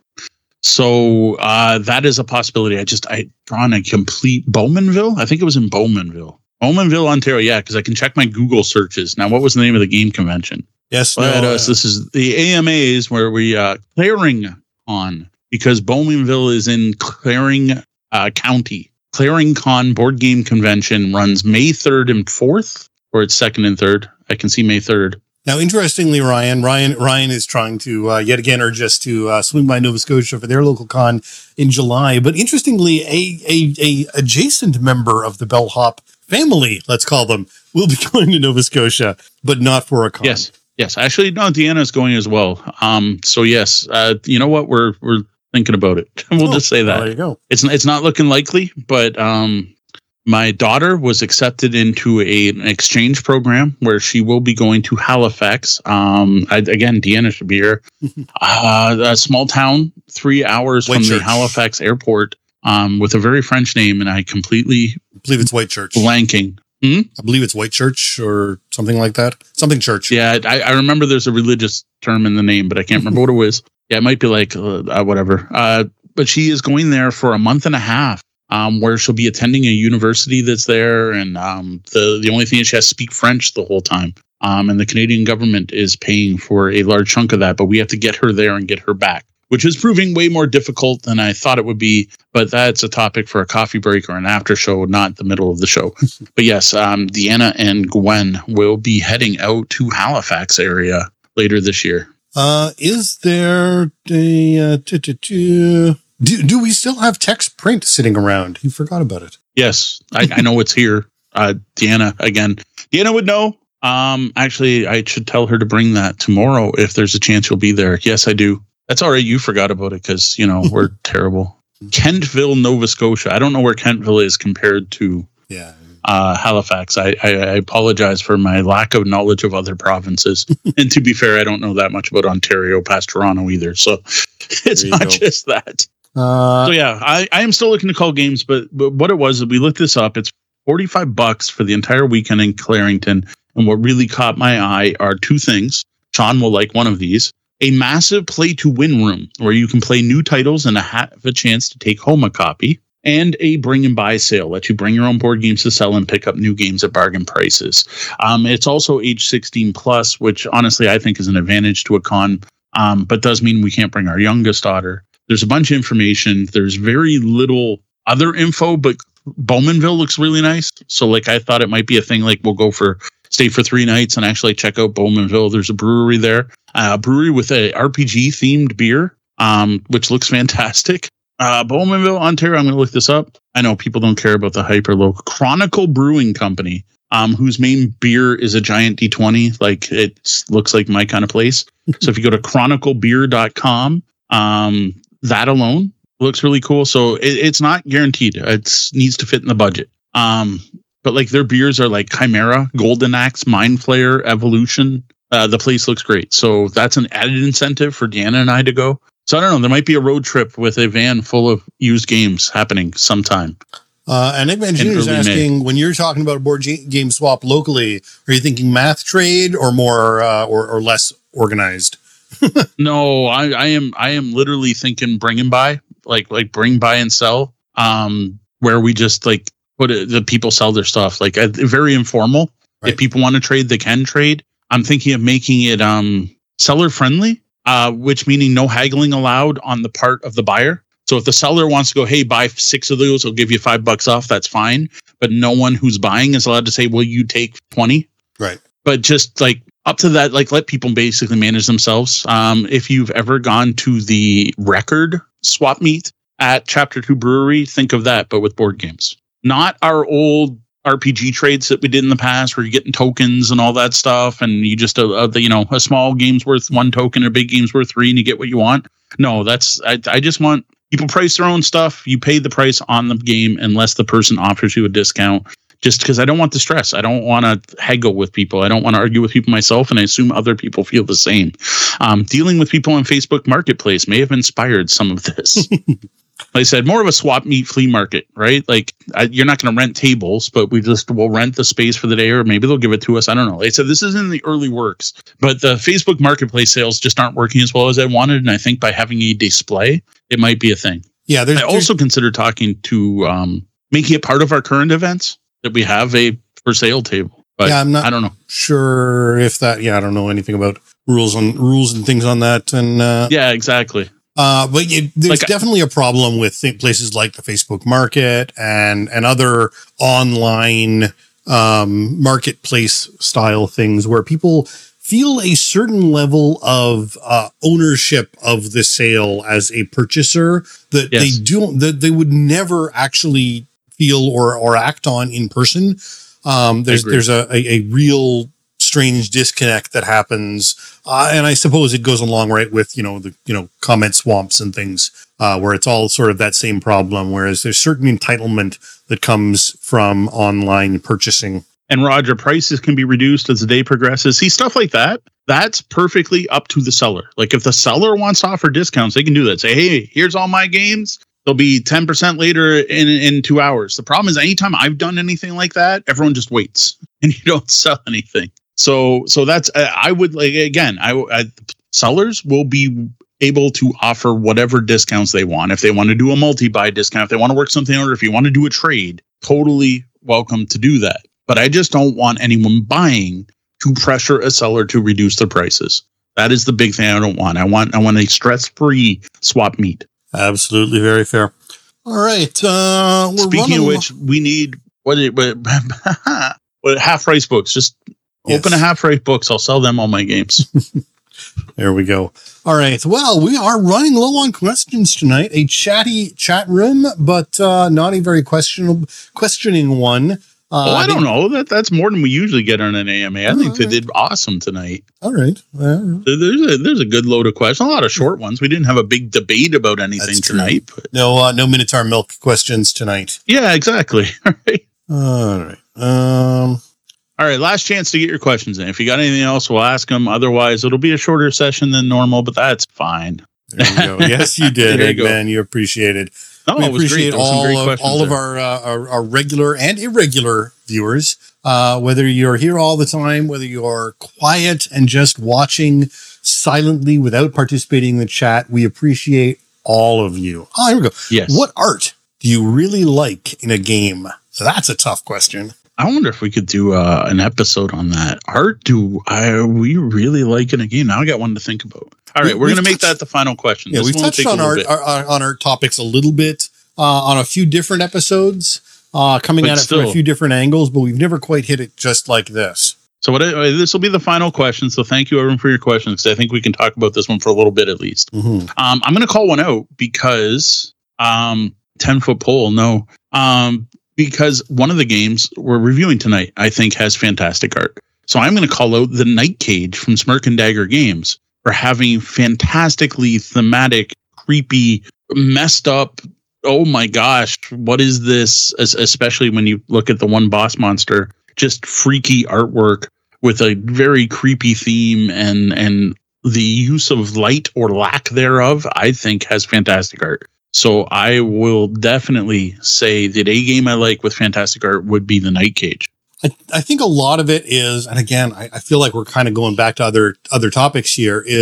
So uh, that is a possibility. I just, I drawn a complete Bowmanville. I think it was in Bowmanville, Bowmanville, Ontario. Yeah, because I can check my Google searches. Now, what was the name of the game convention? Yes. But, no, uh, so this is the A M As where we uh, Claring on, because Bowmanville is in Claring uh, County. Claring Con Board Game Convention runs May third and fourth, or it's second and third. I can see May third. Now, interestingly, Ryan, Ryan, Ryan is trying to uh, yet again urge us to uh, swing by Nova Scotia for their local con in July. But interestingly, a, a, a adjacent member of the Bellhop family, let's call them, will be going to Nova Scotia, but not for a con. Yes, yes. Actually, no, Deanna's going as well. Um, so yes, uh, you know what? We're we're thinking about it. We'll oh, just say that. Well, there you go. It's it's not looking likely, but um, my daughter was accepted into a, an exchange program where she will be going to Halifax. Um, I, again, Deanna should be here. uh, a small town, three hours White from Church. the Halifax airport, um, with a very French name, and I completely I believe it's White Church. blanking. Hmm? I believe it's White Church or something like that. Something church. Yeah, I, I remember there's a religious term in the name, but I can't remember what it was. Yeah, it might be like uh, whatever. Uh, but she is going there for a month and a half, um, where she'll be attending a university that's there, and um, the the only thing is she has to speak French the whole time. Um, and the Canadian government is paying for a large chunk of that, but we have to get her there and get her back, which is proving way more difficult than I thought it would be. But that's a topic for a coffee break or an after show, not the middle of the show. But yes, um, Deanna and Gwen will be heading out to Halifax area later this year. Uh, is there a, uh, t- t- t- do, do we still have text print sitting around? You forgot about it. Yes, I, I know it's here. Uh, Deanna, again, Deanna would know. Um, actually, I should tell her to bring that tomorrow if there's a chance you'll be there. Yes, I do. That's all right. You forgot about it because, you know, we're terrible. Kentville, Nova Scotia. I don't know where Kentville is compared to yeah. uh, Halifax. I, I, I apologize for my lack of knowledge of other provinces. And to be fair, I don't know that much about Ontario past Toronto either. So it's not go. just that. Uh, so yeah, I, I am still looking to call games, but, but what it was, we looked this up. It's forty-five bucks for the entire weekend in Clarington. And what really caught my eye are two things. Sean will like one of these. A massive play to win room where you can play new titles and have a chance to take home a copy, and a bring and buy sale. Let you bring your own board games to sell and pick up new games at bargain prices. Um, it's also age sixteen plus, which honestly I think is an advantage to a con, um, but does mean we can't bring our youngest daughter. There's a bunch of information. There's very little other info, but Bowmanville looks really nice. So like I thought it might be a thing like we'll go for stay for three nights and actually check out Bowmanville. There's a brewery there, a uh, brewery with a R P G themed beer, um, which looks fantastic. Uh, Bowmanville, Ontario. I'm going to look this up. I know people don't care about the hyper local Chronicle Brewing Company, um, whose main beer is a giant D twenty. Like it looks like my kind of place. So if you go to chronicle beer dot com, um, that alone looks really cool. So it, it's not guaranteed. It needs to fit in the budget. Um, But like their beers are like Chimera, Golden Axe, Mind Flayer, Evolution. Uh, the place looks great. So that's an added incentive for Deanna and I to go. So I don't know. There might be a road trip with a van full of used games happening sometime. Uh, and Nick Mancini is asking, May. when you're talking about a board game swap locally, are you thinking math trade or more uh, or, or less organized No, I, I am I am literally thinking bring and buy, like like bring, buy, and sell. Um, where we just like put it, the people sell their stuff, like uh, very informal. Right. If people want to trade, they can trade. I'm thinking of making it um seller friendly, uh, which meaning no haggling allowed on the part of the buyer. So if the seller wants to go, hey, buy six of those, I'll give you five bucks off. That's fine. But no one who's buying is allowed to say, will you take twenty? Right. But just like up to that, like let people basically manage themselves. Um, if you've ever gone to the record swap meet at Chapter Two Brewery, think of that, but with board games. Not our old R P G trades that we did in the past where you're getting tokens and all that stuff. And you just, uh, uh, you know, a small game's worth one token, a big game's worth three, and you get what you want. No, that's, I, I just want people price their own stuff. You pay the price on the game unless the person offers you a discount. Just because I don't want the stress. I don't want to haggle with people. I don't want to argue with people myself, and I assume other people feel the same. Um, dealing with people on Facebook Marketplace may have inspired some of this. Like I said, more of a swap meet flea market, right? Like I, you're not going to rent tables, but we just will rent the space for the day, or maybe they'll give it to us. I don't know. Like I said, this is in the early works, but the Facebook Marketplace sales just aren't working as well as I wanted. And I think by having a display, it might be a thing. Yeah. I also consider talking to um, making it part of our current events that we have a for sale table. But yeah, I'm not I don't know. Sure if that, yeah, I don't know anything about rules on rules and things on that. And uh, yeah, exactly. Uh, but it, there's like, definitely a problem with th- places like the Facebook Market and, and other online um, marketplace style things where people feel a certain level of uh, ownership of the sale as a purchaser that yes. they don't, that they would never actually feel or, or act on in person. Um, there's, there's a, a, a real strange disconnect that happens. Uh, and I suppose it goes along right with, you know, the, you know, comment swamps and things, uh, where it's all sort of that same problem, whereas there's certain entitlement that comes from online purchasing. And Roger, prices can be reduced as the day progresses. See, stuff like that, that's perfectly up to the seller. Like if the seller wants to offer discounts, they can do that. Say, hey, here's all my games. They'll be ten percent later in, in two hours. The problem is anytime I've done anything like that, everyone just waits and you don't sell anything. So, so that's, I would like, again, I, I sellers will be able to offer whatever discounts they want. If they want to do a multi-buy discount, if they want to work something out, or if you want to do a trade, totally welcome to do that. But I just don't want anyone buying to pressure a seller to reduce their prices. That is the big thing I don't want. I want, I want a stress-free swap meet. Absolutely. Very fair. All right. Uh, we're Speaking of which, we need, what, it, what, what half price books, just, yes. Open a half price books. I'll sell them all my games. There we go. All right. Well, we are running low on questions tonight. A chatty chat room, but uh, not a very questionable questioning one. Uh, oh, I don't know. That that's more than we usually get on an A M A. I oh, think they right. did awesome tonight. All right. Well, there's a there's a good load of questions. A lot of short ones. We didn't have a big debate about anything tonight. But. No, uh, no Minotaur Milk questions tonight. Yeah, exactly. All right. All right. Um. All right, last chance to get your questions in. If you got anything else, we'll ask them. Otherwise, it'll be a shorter session than normal, but that's fine. There you go. Yes, you did, Eggman. You appreciate it. No, we it was appreciate great. all, great of, all of our, uh, our our regular and irregular viewers. Uh, whether you're here all the time, whether you're quiet and just watching silently without participating in the chat, we appreciate all of you. Oh, here we go. Yes. What art do you really like in a game? That's a tough question. I wonder if we could do uh, an episode on that. Art, do I we really like in a game? Now I got one to think about. All right, we, we're going to make that the final question. Yeah, this we've touched on art, our, on art topics a little bit uh, on a few different episodes, uh, coming but at it still, from a few different angles, but we've never quite hit it just like this. So what? I, this will be the final question. So thank you, everyone, for your questions, because I think we can talk about this one for a little bit at least. Mm-hmm. Um, I'm going to call one out because um, ten foot pole. No. Um, Because one of the games we're reviewing tonight, I think, has fantastic art. So I'm going to call out the Night Cage from Smirk and Dagger Games for having fantastically thematic, creepy, messed up. Oh my gosh, what is this? As, especially when you look at the one boss monster, just freaky artwork with a very creepy theme, and and the use of light or lack thereof, I think, has fantastic art. So I will definitely say that a game I like with fantastic art would be the Night Cage. I, I think a lot of it is, and again, I, I feel like we're kind of going back to other other topics here, is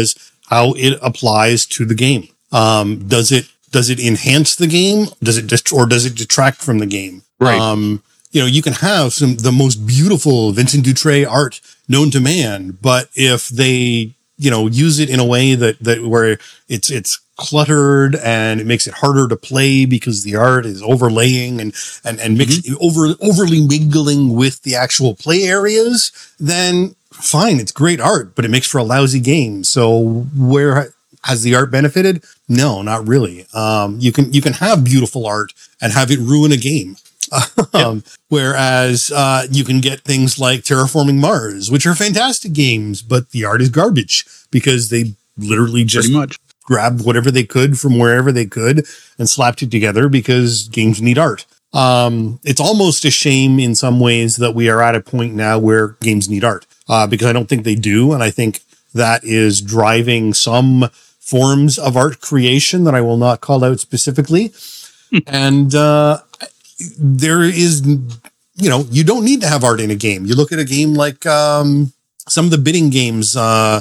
how it applies to the game. Um, does it does it enhance the game? Does it dist- or does it detract from the game? Right. Um, you know, you can have some the most beautiful Vincent Dutrait art known to man, but if they, you know, use it in a way that that where it's it's cluttered and it makes it harder to play because the art is overlaying and and and mix, mm-hmm. over overly mingling with the actual play areas, then fine, it's great art, but it makes for a lousy game. So where has the art benefited? No, not really. Um, you can you can have beautiful art and have it ruin a game. um, yep. Whereas uh, you can get things like Terraforming Mars, which are fantastic games, but the art is garbage because they literally just Pretty much. grabbed whatever they could from wherever they could and slapped it together because games need art. Um, it's almost a shame in some ways that we are at a point now where games need art uh, because I don't think they do. And I think that is driving some forms of art creation that I will not call out specifically. and uh, there is, you know, you don't need to have art in a game. You look at a game like um, some of the bidding games. Uh,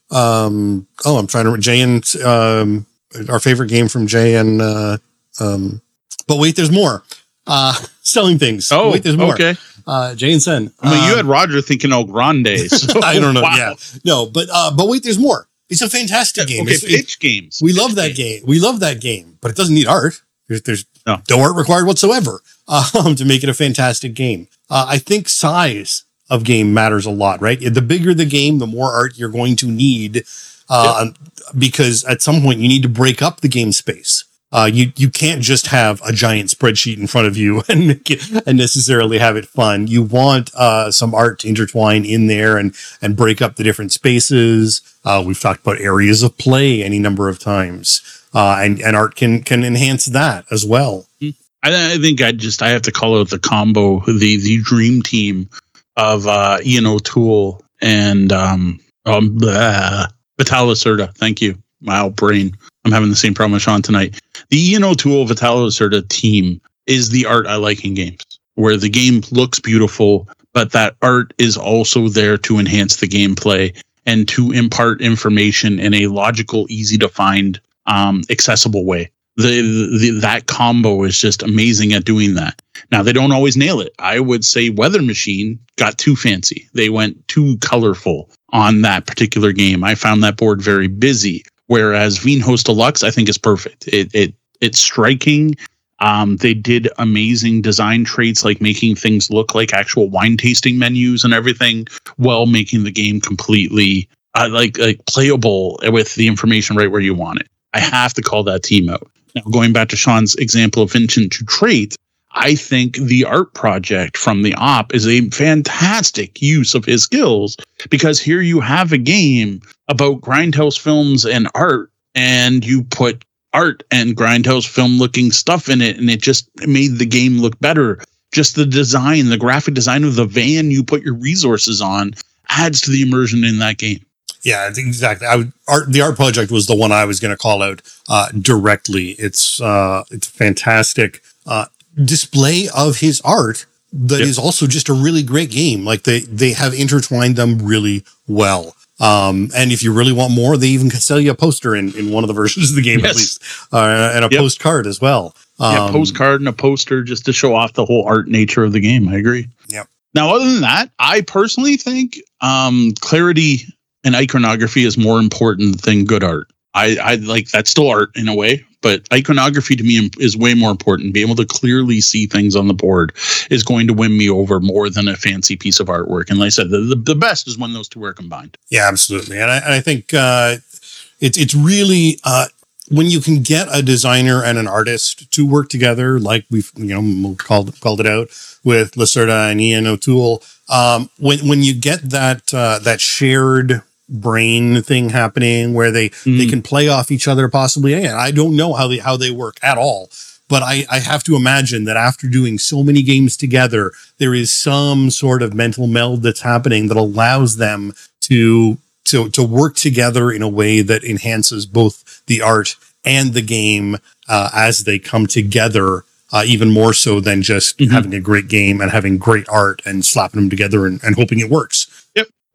um, oh, I'm trying to, Jay and um, our favorite game from Jay and, uh, um, but wait, there's more. Uh, selling things. Oh, wait, there's more. Okay. Uh, Jay and Sen. I mean, uh, you had Roger thinking El Grande. So, I don't know. wow. Yeah. No, but, uh, but wait, there's more. It's a fantastic game. Okay, It's, pitch it, games. We pitch love that games. game. We love that game, but it doesn't need art. There's, there's no. no art required whatsoever um, to make it a fantastic game. Uh, I think size of game matters a lot, right? The bigger the game, the more art you're going to need, uh, yep. because at some point you need to break up the game space. Uh, you you can't just have a giant spreadsheet in front of you and make it, and necessarily have it fun. You want uh, some art to intertwine in there and and break up the different spaces. Uh, we've talked about areas of play any number of times, uh, and and art can can enhance that as well. I, I think I just I have to call out the combo, the the dream team of uh, Ian O'Toole and um, um blah, Vital Lacerda. Thank you, my brain. I'm having the same problem with Sean tonight. The Ian O'Toole Vital Lacerda team is the art I like in games, where the game looks beautiful, but that art is also there to enhance the gameplay and to impart information in a logical, easy to find, um, accessible way. The, the that combo is just amazing at doing that. Now, they don't always nail it. I would say Weather Machine got too fancy. They went too colorful on that particular game. I found that board very busy. Whereas Vinhos Deluxe, I think, is perfect. It it it's striking. Um, they did amazing design traits like making things look like actual wine tasting menus and everything, while making the game completely uh, like like playable with the information right where you want it. I have to call that team out. Now, going back to Sean's example of Vincent Dutrait, I think the art project from the op is a fantastic use of his skills, because here you have a game about Grindhouse films and art, and you put art and Grindhouse film looking stuff in it, and it just made the game look better. Just the design, the graphic design of the van you put your resources on adds to the immersion in that game. Yeah, exactly. I would, art, the art project was the one I was going to call out uh, directly. It's uh, it's fantastic. Uh, display of his art that yep. is also just a really great game. Like they they have intertwined them really well. Um, and if you really want more, they even can sell you a poster in, in one of the versions of the game, yes. at least, uh, and a yep. postcard as well. Um, yeah, postcard and a poster just to show off the whole art nature of the game. I agree. Yep. Now, other than that, I personally think um, clarity and iconography is more important than good art. I, I like that's still art in a way, but iconography to me is way more important. Being able to clearly see things on the board is going to win me over more than a fancy piece of artwork. And like I said, the, the, the best is when those two are combined. Yeah, absolutely. And I, and I think uh, it's it's really uh, when you can get a designer and an artist to work together, like we've you know called called it out with Lacerda and Ian O'Toole. Um, when when you get that uh, that shared brain thing happening where they mm. they can play off each other possibly, and I don't know how they how they work at all, but I I have to imagine that after doing so many games together, there is some sort of mental meld that's happening that allows them to to to work together in a way that enhances both the art and the game uh, as they come together, uh, even more so than just mm-hmm. having a great game and having great art and slapping them together and, and hoping it works. Yep.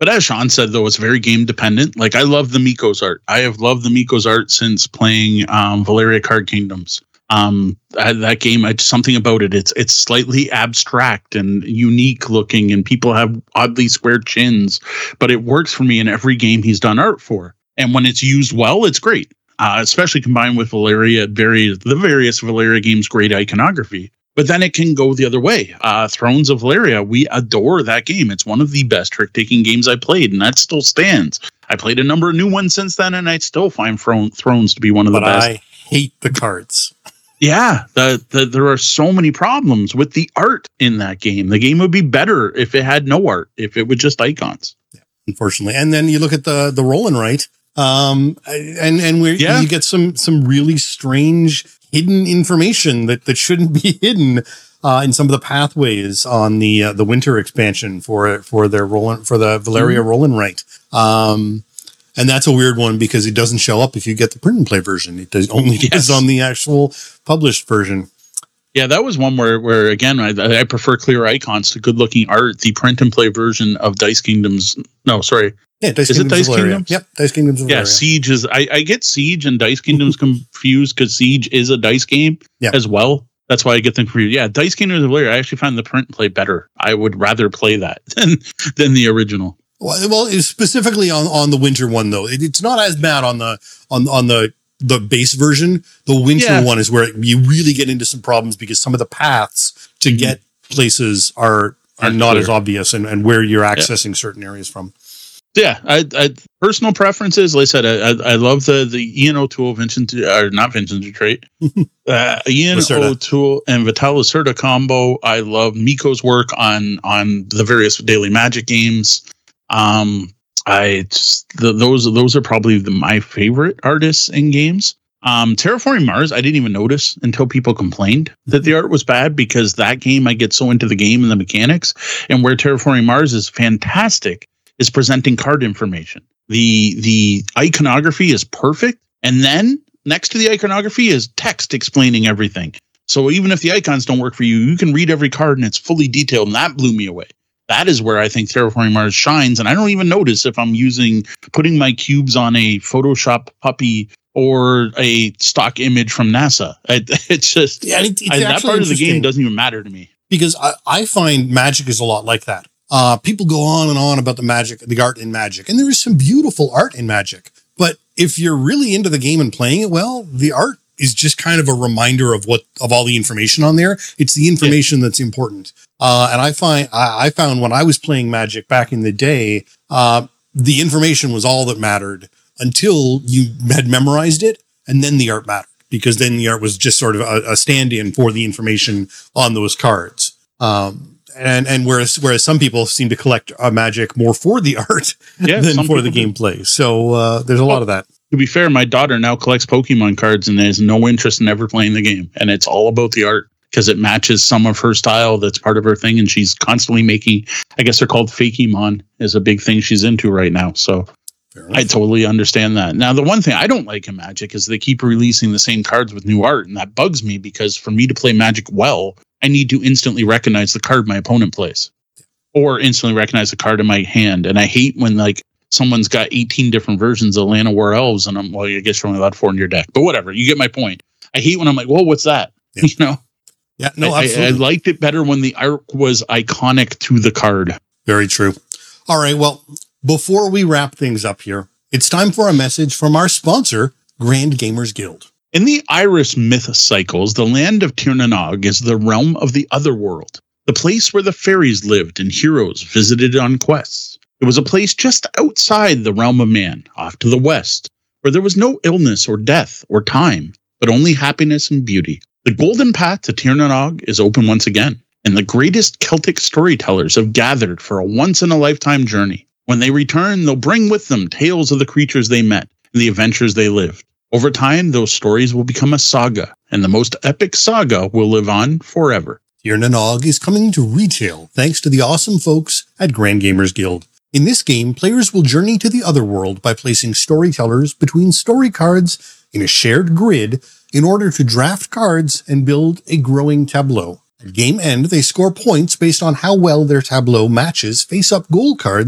But as Sean said, though, it's very game dependent. Like, I love the Mikos art. I have loved the Mikos art since playing um, Valeria Card Kingdoms. Um, I, that game, I, something about it. It's it's slightly abstract and unique looking, and people have oddly squared chins. But it works for me in every game he's done art for. And when it's used well, it's great. Uh, especially combined with Valeria, various the various Valeria games' great iconography. But then it can go the other way. Uh, Thrones of Valeria, we adore that game. It's one of the best trick-taking games I played, and that still stands. I played a number of new ones since then, and I still find Thrones to be one of the but best. I hate the cards. Yeah, the, the, there are so many problems with the art in that game. The game would be better if it had no art, if it was just icons. Yeah, unfortunately. And then you look at the the roll and write, um, and and we yeah. you get some some really strange hidden information that, that shouldn't be hidden uh, in some of the pathways on the uh, the winter expansion for for their roll for the Valeria mm-hmm. roll and write. Um, and that's a weird one because it doesn't show up if you get the print and play version. It does only yes. is on the actual published version. Yeah, that was one where, where again, I, I prefer clear icons to good looking art. The print and play version of Dice Kingdoms. No, sorry. Yeah, Dice is Kingdoms it Dice Kingdoms? Yep, Dice Kingdoms. Yeah, Siege is. I, I get Siege and Dice Kingdoms confused because Siege is a dice game yep. as well. That's why I get them confused. Yeah, Dice Kingdoms of Valeria. I actually find the print play better. I would rather play that than than the original. Well, well specifically on, on the winter one though, it, it's not as bad on the on on the the base version. The winter yeah. one is where you really get into some problems because some of the paths to mm-hmm. get places are are not clear. as obvious, and, and where you're accessing yeah. certain areas from. Yeah, I, I personal preferences. Like I said, I, I, I love the the Ian O'Toole, Vincent, or not Vincent Detroit, uh, Ian Lacerda. O'Toole and Vital Lacerda combo. I love Miko's work on on the various Daily Magic games. Um, I just, the, those those are probably the, my favorite artists in games. Um, Terraforming Mars, I didn't even notice until people complained that the art was bad because that game I get so into the game and the mechanics, and where Terraforming Mars is fantastic. Is presenting card information. The the iconography is perfect. And then next to the iconography is text explaining everything. So even if the icons don't work for you, you can read every card and it's fully detailed. And that blew me away. That is where I think Terraforming Mars shines. And I don't even notice if I'm using, putting my cubes on a Photoshop puppy or a stock image from NASA. I, it's just, yeah, it, it's I, that part of the game doesn't even matter to me. Because I, I find Magic is a lot like that. Uh, people go on and on about the magic, the art in Magic, and there is some beautiful art in Magic. But if you're really into the game and playing it well, the art is just kind of a reminder of what of all the information on there. It's the information yeah. that's important. Uh, and I find I, I found when I was playing Magic back in the day, uh, the information was all that mattered until you had memorized it, and then the art mattered because then the art was just sort of a, a stand-in for the information on those cards. Um, And and whereas whereas some people seem to collect uh, Magic more for the art yeah, than for the gameplay. So uh, there's a well, lot of that. To be fair, my daughter now collects Pokemon cards and has no interest in ever playing the game. And it's all about the art because it matches some of her style. That's part of her thing. And she's constantly making, I guess they're called Fakemon is a big thing she's into right now. So I totally understand that. Now, the one thing I don't like in Magic is they keep releasing the same cards with new art. And that bugs me because for me to play Magic well, I need to instantly recognize the card my opponent plays or instantly recognize the card in my hand. And I hate when like someone's got eighteen different versions of Llanowar Elves and I'm, well, I guess you're only allowed four in your deck, but whatever. You get my point. I hate when I'm like, whoa, what's that? Yeah. You know? Yeah, no, I, absolutely. I, I liked it better when the art was iconic to the card. Very true. All right. Well, before we wrap things up here, it's time for a message from our sponsor, Grand Gamers Guild. In the Irish myth cycles, the land of Tir na Nog is the realm of the otherworld, the place where the fairies lived and heroes visited on quests. It was a place just outside the realm of man, off to the west, where there was no illness or death or time, but only happiness and beauty. The golden path to Tir na Nog is open once again, and the greatest Celtic storytellers have gathered for a once-in-a-lifetime journey. When they return, they'll bring with them tales of the creatures they met and the adventures they lived. Over time, those stories will become a saga, and the most epic saga will live on forever. Tir na Nog is coming to retail thanks to the awesome folks at Grand Gamers Guild. In this game, players will journey to the otherworld by placing storytellers between story cards in a shared grid in order to draft cards and build a growing tableau. At game end, they score points based on how well their tableau matches face-up goal cards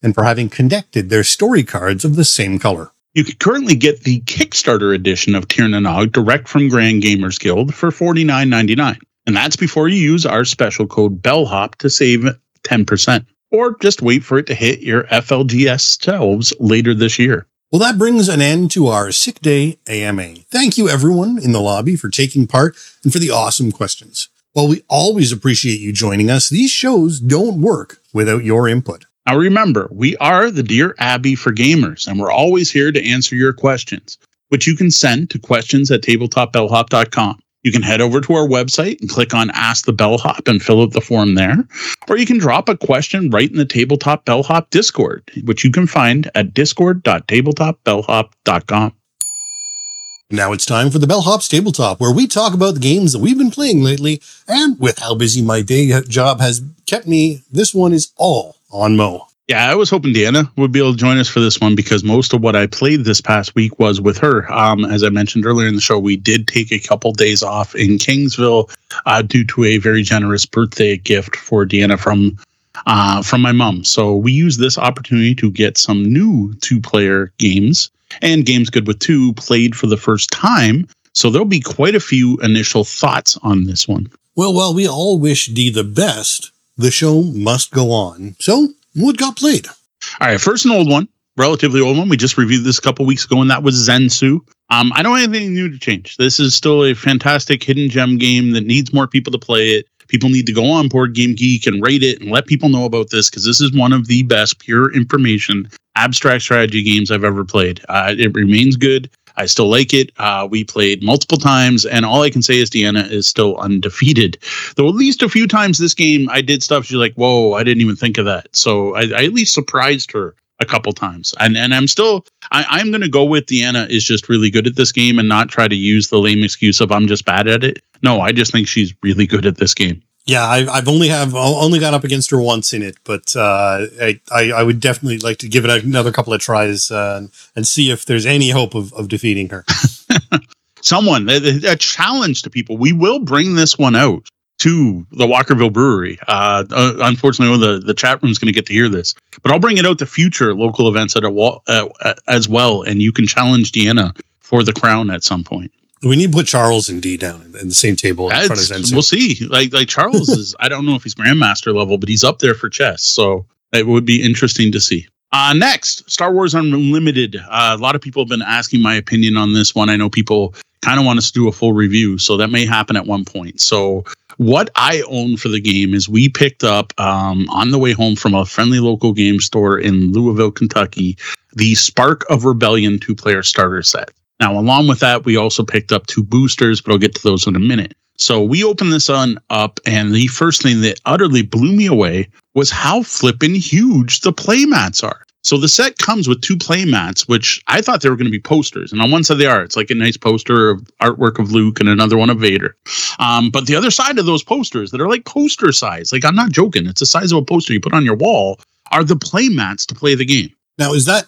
and for having connected their story cards of the same color. You can currently get the Kickstarter edition of Tir na Nog direct from Grand Gamers Guild for forty-nine ninety-nine. And that's before you use our special code BELLHOP to save ten percent. Or just wait for it to hit your F L G S shelves later this year. Well, that brings an end to our Sick Day A M A. Thank you, everyone in the lobby, for taking part and for the awesome questions. While we always appreciate you joining us, these shows don't work without your input. Now remember, we are the Dear Abby for gamers, and we're always here to answer your questions, which you can send to questions at tabletop bellhop dot com. You can head over to our website and click on Ask the Bellhop and fill out the form there. Or you can drop a question right in the Tabletop Bellhop Discord, which you can find at discord dot tabletop bellhop dot com. Now it's time for the Bellhop's Tabletop, where we talk about the games that we've been playing lately, and with how busy my day job has kept me, this one is all on Mo. Yeah, I was hoping Deanna would be able to join us for this one because most of what I played this past week was with her. Um, as I mentioned earlier in the show, we did take a couple days off in Kingsville uh, due to a very generous birthday gift for Deanna from uh, from my mom. So we used this opportunity to get some new two-player games and games good with two played for the first time. So there'll be quite a few initial thoughts on this one. Well, while we all wish Dee the best, the show must go on. So what got played? All right, first an old one, relatively old one. We just reviewed this a couple weeks ago, and that was Zensu. Um, I don't have anything new to change. This is still a fantastic hidden gem game that needs more people to play it. People need to go on Board Game Geek and rate it and let people know about this because this is one of the best pure information abstract strategy games I've ever played. Uh, it remains good. I still like it. Uh, we played multiple times, and all I can say is Deanna is still undefeated. Though at least a few times this game, I did stuff she's like, whoa, I didn't even think of that. So I, I at least surprised her a couple times. And and I'm still, I, I'm going to go with Deanna is just really good at this game and not try to use the lame excuse of I'm just bad at it. No, I just think she's really good at this game. Yeah, I, I've only have only got up against her once in it, but uh, I, I I would definitely like to give it another couple of tries uh, and see if there's any hope of, of defeating her. Someone, a, a challenge to people. We will bring this one out to the Walkerville Brewery. Uh, uh, unfortunately, the, the chat room is going to get to hear this, but I'll bring it out to future local events at a wall, uh, as well, and you can challenge Deanna for the crown at some point. We need to put Charles and Dee down in the same table in front of Zensu. We'll see. Like like Charles is, I don't know if he's Grandmaster level, but he's up there for chess. So it would be interesting to see. Uh, next, Star Wars Unlimited. Uh, a lot of people have been asking my opinion on this one. I know people kind of want us to do a full review, so that may happen at one point. So what I own for the game is we picked up um, on the way home from a friendly local game store in Louisville, Kentucky, the Spark of Rebellion two-player starter set. Now, along with that, we also picked up two boosters, but I'll get to those in a minute. So we opened this on up, and the first thing that utterly blew me away was how flippin' huge the playmats are. So the set comes with two playmats, which I thought they were going to be posters. And on one side they are. It's like a nice poster of artwork of Luke and another one of Vader. Um, but the other side of those posters that are like poster size, like I'm not joking, it's the size of a poster you put on your wall, are the playmats to play the game. Now, is that...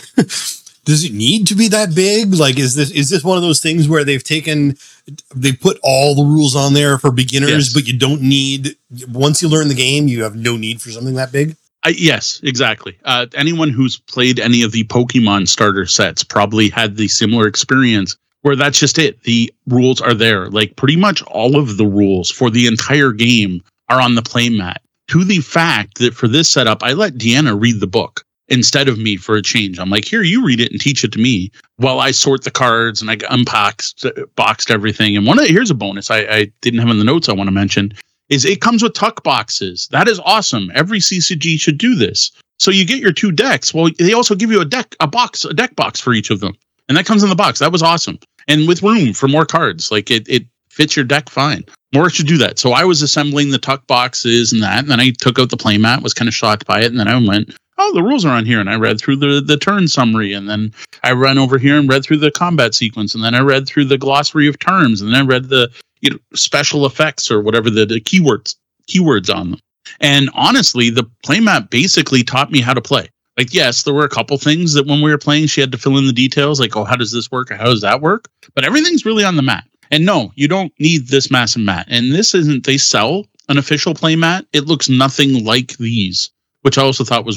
Does it need to be that big? Like, is this is this one of those things where they've taken, they put all the rules on there for beginners, yes, but you don't need, once you learn the game, you have no need for something that big? Uh, yes, exactly. Uh, anyone who's played any of the Pokemon starter sets probably had the similar experience where that's just it. The rules are there. Like pretty much all of the rules for the entire game are on the playmat. To the fact that for this setup, I let Deanna read the book instead of me for a change. I'm like, here, you read it and teach it to me while I sort the cards and I unboxed boxed everything. And one of the, here's a bonus I, I didn't have in the notes I want to mention is it comes with tuck boxes. That is awesome. Every C C G should do this. So you get your two decks. Well, they also give you a deck, a box, a deck box for each of them. And that comes in the box. That was awesome. And with room for more cards, like it, it fits your deck fine. More should do that. So I was assembling the tuck boxes and that, and then I took out the playmat, was kind of shocked by it. And then I went, oh, the rules are on here. And I read through the, the turn summary. And then I ran over here and read through the combat sequence. And then I read through the glossary of terms. And then I read the you know, special effects or whatever the, the keywords keywords on them. And honestly, the playmat basically taught me how to play. Like, yes, there were a couple things that when we were playing, she had to fill in the details. Like, oh, how does this work? Or how does that work? But everything's really on the mat. And no, you don't need this massive mat. And this isn't, they sell an official playmat. It looks nothing like these, which I also thought was weird.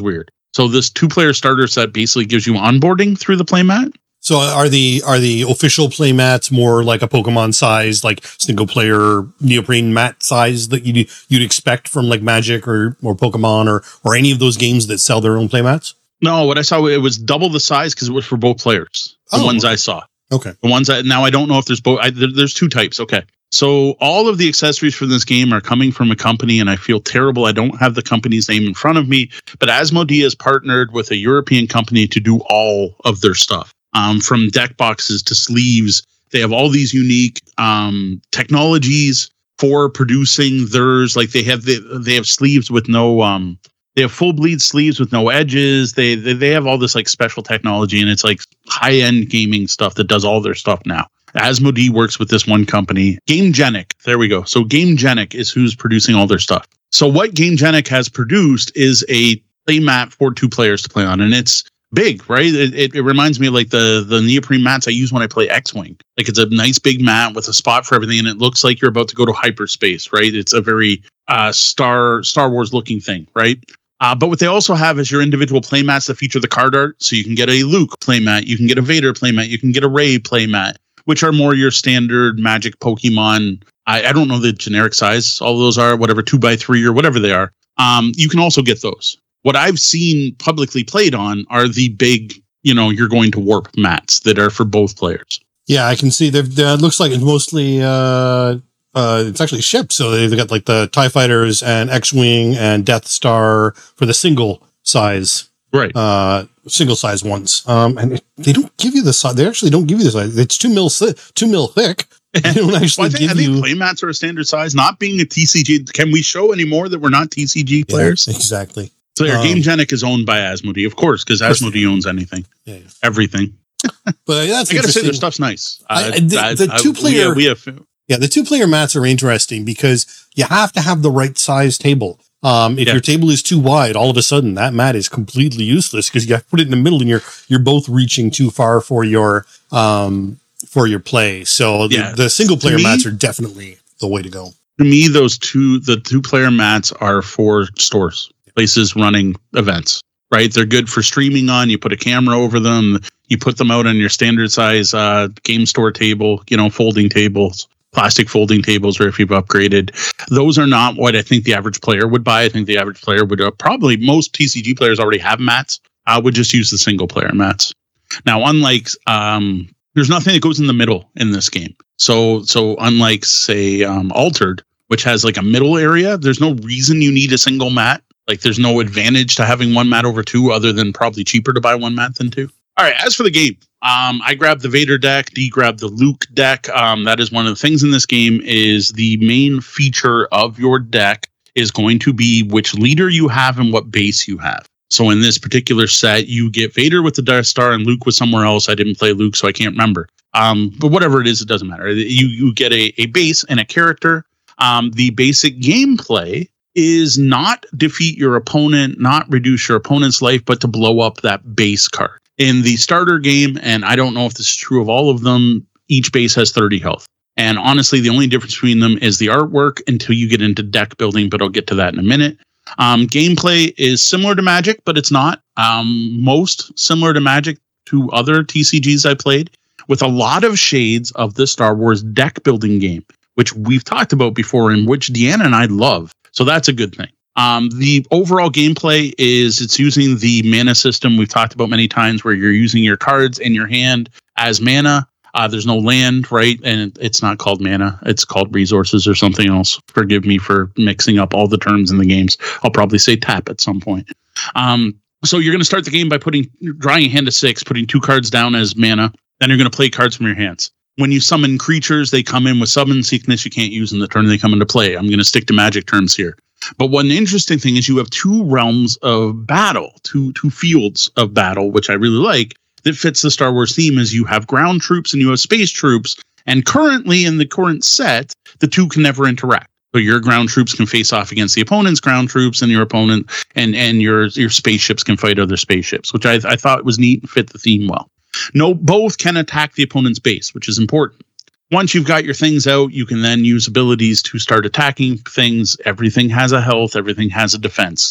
So this two-player starter set basically gives you onboarding through the playmat. So are the are the official play mats more like a Pokemon size, like single player neoprene mat size that you you'd expect from like Magic or or Pokemon or or any of those games that sell their own play mats? No, what I saw, it was double the size because it was for both players. The Oh, ones okay. I saw. Okay. The ones that now I don't know if there's both. I, there, there's two types. Okay. So all of the accessories for this game are coming from a company, and I feel terrible. I don't have the company's name in front of me, but Asmodee has partnered with a European company to do all of their stuff. Um, from deck boxes to sleeves. They have all these unique um, technologies for producing theirs. Like they have the, they have sleeves with no um, they have full bleed sleeves with no edges. They, they they have all this like special technology, and it's like high end gaming stuff that does all their stuff now. Asmodee works with this one company, GameGenic. There we go. So GameGenic is who's producing all their stuff. So what GameGenic has produced is a play mat for two players to play on, and it's big, right? It, it, it reminds me of like the, the neoprene mats I use when I play X-Wing. Like it's a nice big mat with a spot for everything, and it looks like you're about to go to hyperspace, right? It's a very uh, Star Star Wars looking thing, right? Uh, but what they also have is your individual play mats that feature the card art. So you can get a Luke play mat, you can get a Vader play mat, you can get a Rey play mat, which are more your standard Magic Pokemon. I, I don't know the generic size all of those are, whatever, two by three or whatever they are. Um, you can also get those. What I've seen publicly played on are the big, you know, you're going to warp mats that are for both players. Yeah, I can see that. It looks like it's mostly uh, uh, it's actually ships. So they've got like the TIE Fighters and X-Wing and Death Star for the single size, right? Uh, single size ones. Um, and it, they don't give you the size. They actually don't give you the size. It's two mil two mil thick. They don't actually well, I think, give I think you. play mats are a standard size. Not being a T C G, can we show anymore that we're not T C G players? Yeah, exactly. So their Um, GameGenic is owned by Asmodee, of course, because Asmodee owns anything, Yeah, yeah. everything. But that's I gotta say, interesting. their stuff's nice. I- Uh, the- I- the I- two-player- we have, we have Yeah, the two player mats are interesting because you have to have the right size table. Um, if Yeah. your table is too wide, all of a sudden that mat is completely useless because you have to put it in the middle and you're you're both reaching too far for your um for your play. So the, Yeah. the single player To me- mats are definitely the way to go. to me, those two, the two player mats are for stores, places running events, right? They're good for streaming on. You put a camera over them, you put them out on your standard size uh, game store table, you know, folding tables, plastic folding tables, or if you've upgraded. Those are not what I think the average player would buy. I think the average player would uh, probably, most T C G players already have mats. I would just use the single player mats. Now, unlike, um, there's nothing that goes in the middle in this game. So, so unlike say um, Altered, which has like a middle area, there's no reason you need a single mat. Like there's no advantage to having one mat over two other than probably cheaper to buy one mat than two. All right, as for the game, um, I grabbed the Vader deck, D grabbed the Luke deck. Um, that is one of the things in this game is the main feature of your deck is going to be which leader you have and what base you have. So in this particular set, you get Vader with the Death Star and Luke was somewhere else. I didn't play Luke, so I can't remember. Um, but whatever it is, it doesn't matter. You you get a, a base and a character. Um, the basic gameplay is not defeat your opponent, not reduce your opponent's life, but to blow up that base card. In the starter game, and I don't know if this is true of all of them, each base has thirty health. And honestly, the only difference between them is the artwork until you get into deck building, but I'll get to that in a minute. Um, gameplay is similar to Magic, but it's not. Um, most similar to Magic to other T C Gs I played, with a lot of shades of the Star Wars deck building game, which we've talked about before and which Deanna and I love. So that's a good thing. Um, the overall gameplay is it's using the mana system we've talked about many times where you're using your cards in your hand as mana. Uh, there's no land, right? And it's not called mana. It's called resources or something else. Forgive me for mixing up all the terms in the games. I'll probably say tap at some point. Um, so you're going to start the game by putting drawing a hand of six, putting two cards down as mana. Then you're going to play cards from your hands. When you summon creatures, they come in with summon sickness you can't use in the turn they come into play. I'm going to stick to Magic terms here. But one interesting thing is you have two realms of battle, two two fields of battle, which I really like, that fits the Star Wars theme is you have ground troops and you have space troops. And currently in the current set, the two can never interact. So your ground troops can face off against the opponent's ground troops and your opponent and, and your, your spaceships can fight other spaceships, which I, I thought was neat and fit the theme well. No, both can attack the opponent's base, which is important. Once you've got your things out, you can then use abilities to start attacking things. Everything has a health, everything has a defense,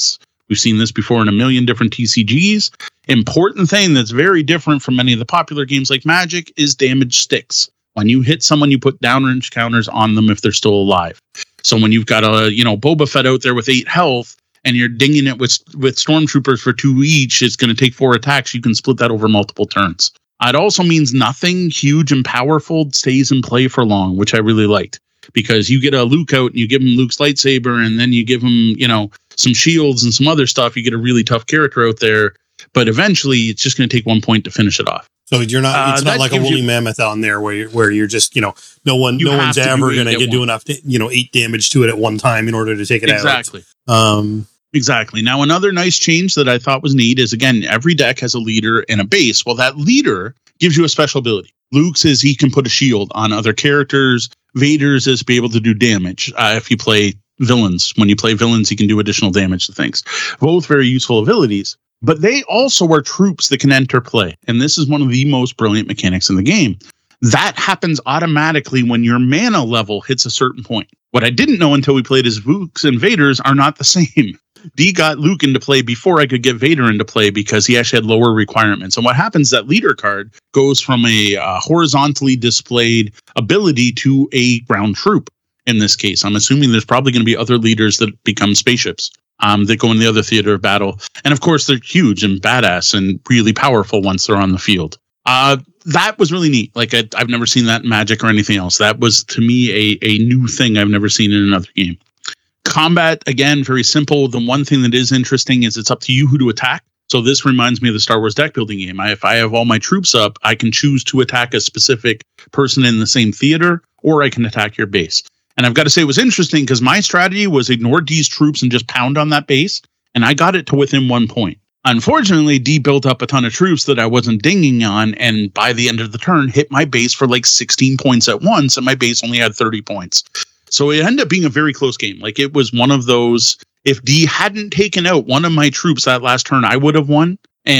We've seen this before in a million different T C Gs. Important thing that's very different from many of the popular games like Magic is damage sticks. When you hit someone, you put downrange counters on them if they're still alive. So when you've got a, you know, Boba Fett out there with eight health and you're dinging it with with stormtroopers for two each, it's going to take four attacks. You can split that over multiple turns. It also means nothing huge and powerful stays in play for long, which I really liked, because you get a Luke out and you give him Luke's lightsaber and then you give him, you know, some shields and some other stuff. You get a really tough character out there, but eventually it's just going to take one point to finish it off. So you're not, it's uh, not like a woolly you, mammoth on there where you're, where you're just, you know, no one, no one's ever going to get do enough, to, you know, eight damage to it at one time in order to take it exactly. out. Um, exactly. Now, another nice change that I thought was neat is, again, every deck has a leader and a base. Well, that leader gives you a special ability. Luke's is he can put a shield on other characters. Vader's is be able to do damage. Uh, if you play villains, when you play villains, he can do additional damage to things. Both very useful abilities. But they also are troops that can enter play. And this is one of the most brilliant mechanics in the game. That happens automatically when your mana level hits a certain point. What I didn't know until we played is Luke's and Vader's are not the same. D got Luke into play before I could get Vader into play because he actually had lower requirements. And what happens, that leader card goes from a uh, horizontally displayed ability to a ground troop. In this case, I'm assuming there's probably going to be other leaders that become spaceships. Um, that go in the other theater of battle. And of course, they're huge and badass and really powerful once they're on the field. Uh, that was really neat. Like, I, I've never seen that in Magic or anything else. That was, to me, a, a new thing I've never seen in another game. Combat, again, very simple. The one thing that is interesting is it's up to you who to attack. So this reminds me of the Star Wars deck building game. I, if I have all my troops up, I can choose to attack a specific person in the same theater, or I can attack your base. And I've got to say it was interesting because my strategy was ignore D's troops and just pound on that base. And I got it to within one point. Unfortunately, D built up a ton of troops that I wasn't dinging on. And by the end of the turn, hit my base for like sixteen points at once. And my base only had thirty points. So it ended up being a very close game. Like, it was one of those, if D hadn't taken out one of my troops that last turn, I would have won.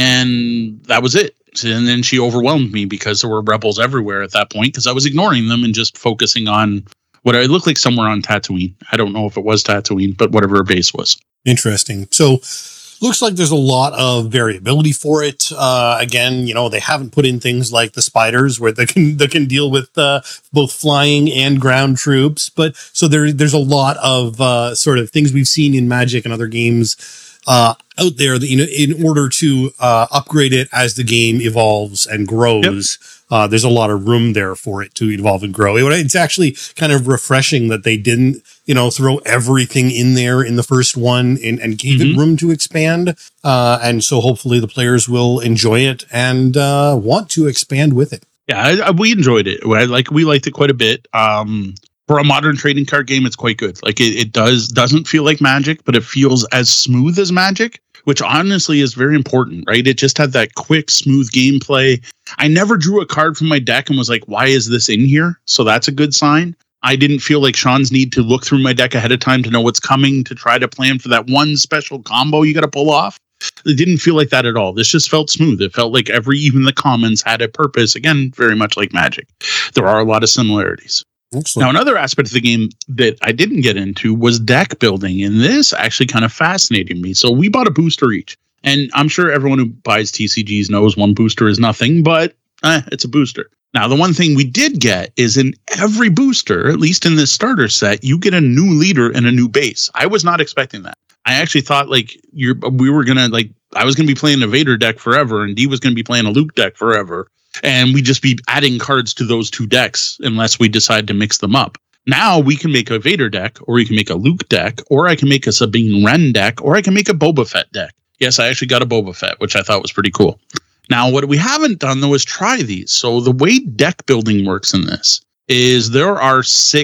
And that was it. And then she overwhelmed me because there were rebels everywhere at that point because I was ignoring them and just focusing on what I looked like somewhere on Tatooine. I don't know if it was Tatooine, but whatever her base was. Interesting. So looks like there's a lot of variability for it. Uh, again, you know, they haven't put in things like the spiders where they can they can deal with uh, both flying and ground troops. But so there there's a lot of uh, sort of things we've seen in Magic and other games uh, out there that, you know, in order to uh, upgrade it as the game evolves and grows. Yep. Uh, there's a lot of room there for it to evolve and grow. It, it's actually kind of refreshing that they didn't, you know, throw everything in there in the first one and, and gave mm-hmm. it room to expand. Uh, and so hopefully the players will enjoy it and uh, want to expand with it. Yeah, I, I, we enjoyed it. I, like we liked it quite a bit. Um, for a modern trading card game, it's quite good. Like it, it does doesn't feel like Magic, but it feels as smooth as Magic, which honestly is very important, right? It just had that quick, smooth gameplay. I never drew a card from my deck and was like, why is this in here? So that's a good sign. I didn't feel like Sean's need to look through my deck ahead of time to know what's coming to try to plan for that one special combo you got to pull off. It didn't feel like that at all. This just felt smooth. It felt like every, even the commons had a purpose. Again, very much like Magic. There are a lot of similarities. Excellent. Now, another aspect of the game that I didn't get into was deck building, and this actually kind of fascinated me. So we bought a booster each, and I'm sure everyone who buys T C Gs knows one booster is nothing, but eh, it's a booster. Now, the one thing we did get is in every booster, at least in this starter set, you get a new leader and a new base. I was not expecting that. I actually thought like you're, we were going to like, I was going to be playing a Vader deck forever, and D was going to be playing a Luke deck forever. And we just be adding cards to those two decks unless we decide to mix them up. Now we can make a Vader deck, or we can make a Luke deck, or I can make a Sabine Wren deck, or I can make a Boba Fett deck. Yes, I actually got a Boba Fett, which I thought was pretty cool. Now, what we haven't done, though, is try these. So the way deck building works in this is there are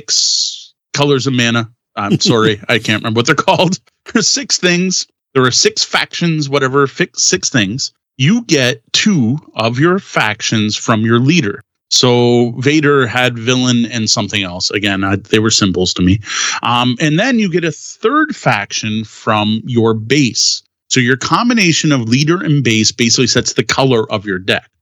six colors of mana. I'm sorry, I can't remember what they're called. There's six things. There are six factions, whatever, six things. You get two of your factions from your leader. So Vader had villain and something else. Again, I, they were symbols to me. Um, and then you get a third faction from your base. So your combination of leader and base basically sets the color of your deck.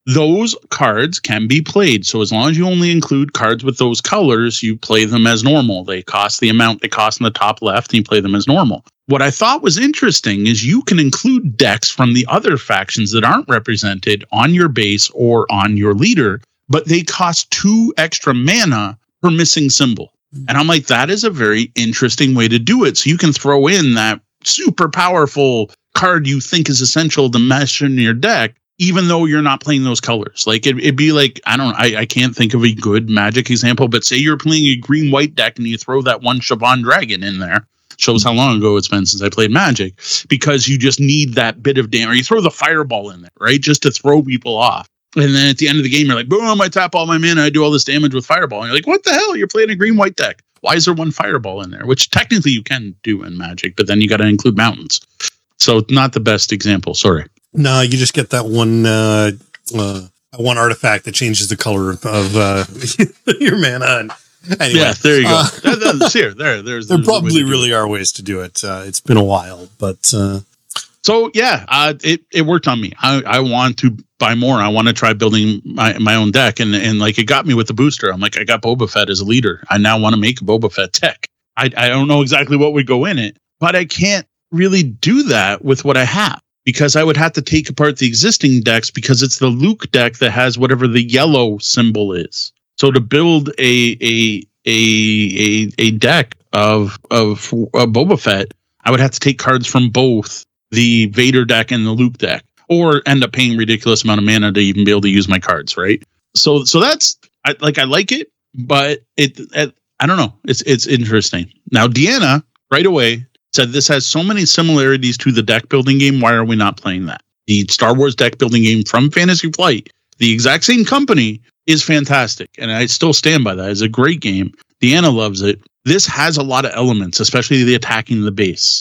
those cards can be played. So as long as you only include cards with those colors, you play them as normal. They cost the amount they cost in the top left, and you play them as normal. What I thought was interesting is you can include decks from the other factions that aren't represented on your base or on your leader, but they cost two extra mana per missing symbol. And I'm like, that is a very interesting way to do it. So you can throw in that super powerful card you think is essential to mesh in your deck, even though you're not playing those colors. Like it, it'd be like, I don't I, I can't think of a good Magic example, but say you're playing a green white deck and you throw that one Siobhan Dragon in there. Shows how long ago it's been since I played Magic, because you just need that bit of damage. You throw the fireball in there, right? Just to throw people off. And then at the end of the game, you're like, boom, I tap all my mana, I do all this damage with fireball. And you're like, what the hell? You're playing a green white deck. Why is there one fireball in there? Which technically you can do in Magic, but then you got to include mountains. So not the best example. Sorry. No, you just get that one uh, uh, one artifact that changes the color of uh, your mana. And anyway, yeah, there you go. Uh, that, that's here, there, there's. There there's probably really are ways to do it. Uh, it's been a while, but uh, so yeah, uh, it it worked on me. I, I want to buy more. I want to try building my, my own deck, and and like it got me with the booster. I'm like, I got Boba Fett as a leader. I now want to make a Boba Fett deck. I I don't know exactly what would go in it, but I can't really do that with what I have, because I would have to take apart the existing decks, because it's the Luke deck that has whatever the yellow symbol is. So to build a a a a, a deck of of uh, Boba Fett, I would have to take cards from both the Vader deck and the Luke deck, or end up paying ridiculous amount of mana to even be able to use my cards, right? So so that's I, like I like it, but it, it I don't know. It's it's interesting. Now Deanna right away said this has so many similarities to the deck building game. Why are we not playing that? The Star Wars deck building game from Fantasy Flight, the exact same company, is fantastic, and I still stand by that. It's a great game. Deanna loves it. This has a lot of elements, especially the attacking the base,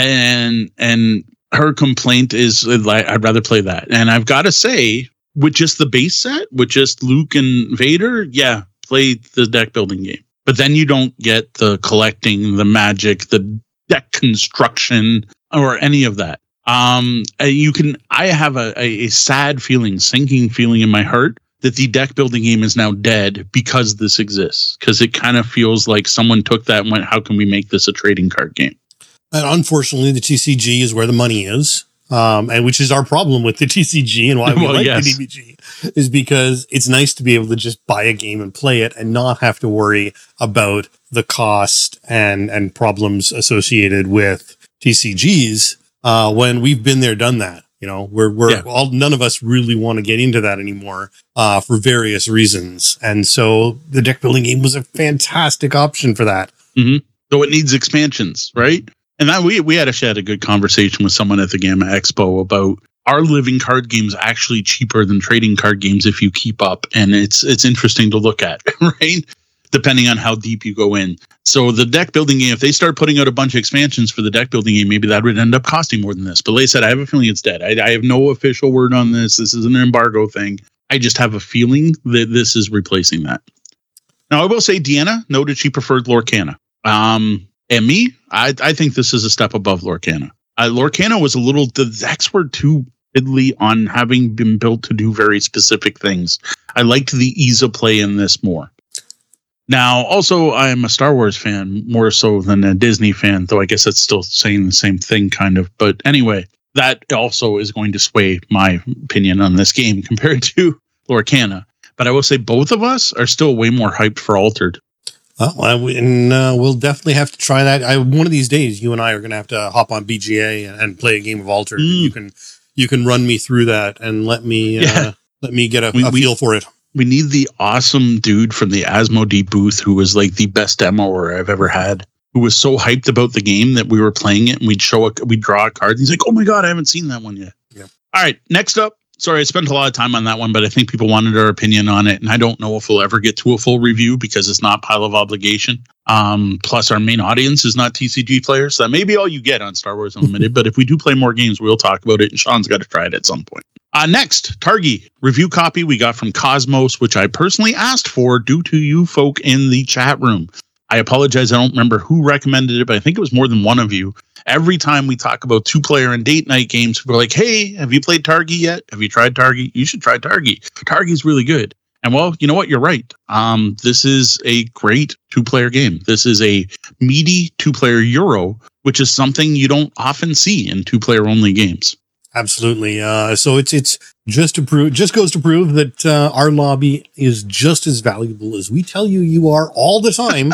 and and her complaint is like, I'd rather play that. And I've got to say, with just the base set, with just Luke and Vader, yeah, play the deck building game. But then you don't get the collecting, the magic, the deck construction, or any of that. Um, you can. I have a, a, a sad feeling, sinking feeling in my heart that the deck building game is now dead because this exists. Because it kind of feels like someone took that and went, "How can we make this a trading card game?" And unfortunately, the T C G is where the money is, um, and which is our problem with the T C G and why we well, like yes. the D B G, is because it's nice to be able to just buy a game and play it and not have to worry about the cost and and problems associated with T C Gs. Uh, when we've been there, done that. You know, we're we're Yeah. all none of us really want to get into that anymore uh, for various reasons, and so the deck building game was a fantastic option for that. Mm-hmm. So it needs expansions, right? And that we we had a had a good conversation with someone at the Gamma Expo about, are living card games actually cheaper than trading card games if you keep up? And it's it's interesting to look at, right? Depending on how deep you go in. So the deck building game, if they start putting out a bunch of expansions for the deck building game, maybe that would end up costing more than this. But like I said, I have a feeling it's dead. I, I have no official word on this. This is an embargo thing. I just have a feeling that this is replacing that. Now, I will say Deanna noted she preferred Lorcana. Um, and me, I, I think this is a step above Lorcana. Uh, Lorcana was a little, the decks were too fiddly on having been built to do very specific things. I liked the ease of play in this more. Now, also, I'm a Star Wars fan more so than a Disney fan, though I guess that's still saying the same thing, kind of. But anyway, that also is going to sway my opinion on this game compared to Lorcana. But I will say both of us are still way more hyped for Altered. Well, I, and uh, we'll definitely have to try that. I, one of these days, you and I are going to have to hop on B G A and, and play a game of Altered. Mm. You can you can run me through that and let me uh, Yeah. let me get a, We- a we- feel for it. We need the awesome dude from the Asmodee booth who was like the best demoer I've ever had, who was so hyped about the game that we were playing it and we'd show a, we'd draw a card. And he's like, oh my God, I haven't seen that one yet. Yeah. All right. Next up. Sorry, I spent a lot of time on that one, but I think people wanted our opinion on it. And I don't know if we'll ever get to a full review because it's not Pile of Obligation. Um, plus our main audience is not T C G players. So that may be all you get on Star Wars Unlimited. But if we do play more games, we'll talk about it. And Sean's got to try it at some point. Uh, next, Targi review copy we got from Cosmos, which I personally asked for due to you folk in the chat room. I apologize. I don't remember who recommended it, but I think it was more than one of you. Every time we talk about two-player and date night games, we're like, hey, have you played Targi yet? Have you tried Targi? You should try Targi. Targi's really good. And well, you know what? You're right. Um, this is a great two-player game. This is a meaty two-player Euro, which is something you don't often see in two-player only games. Absolutely. Uh, so it's it's just to prove, just goes to prove that uh, our lobby is just as valuable as we tell you you are all the time.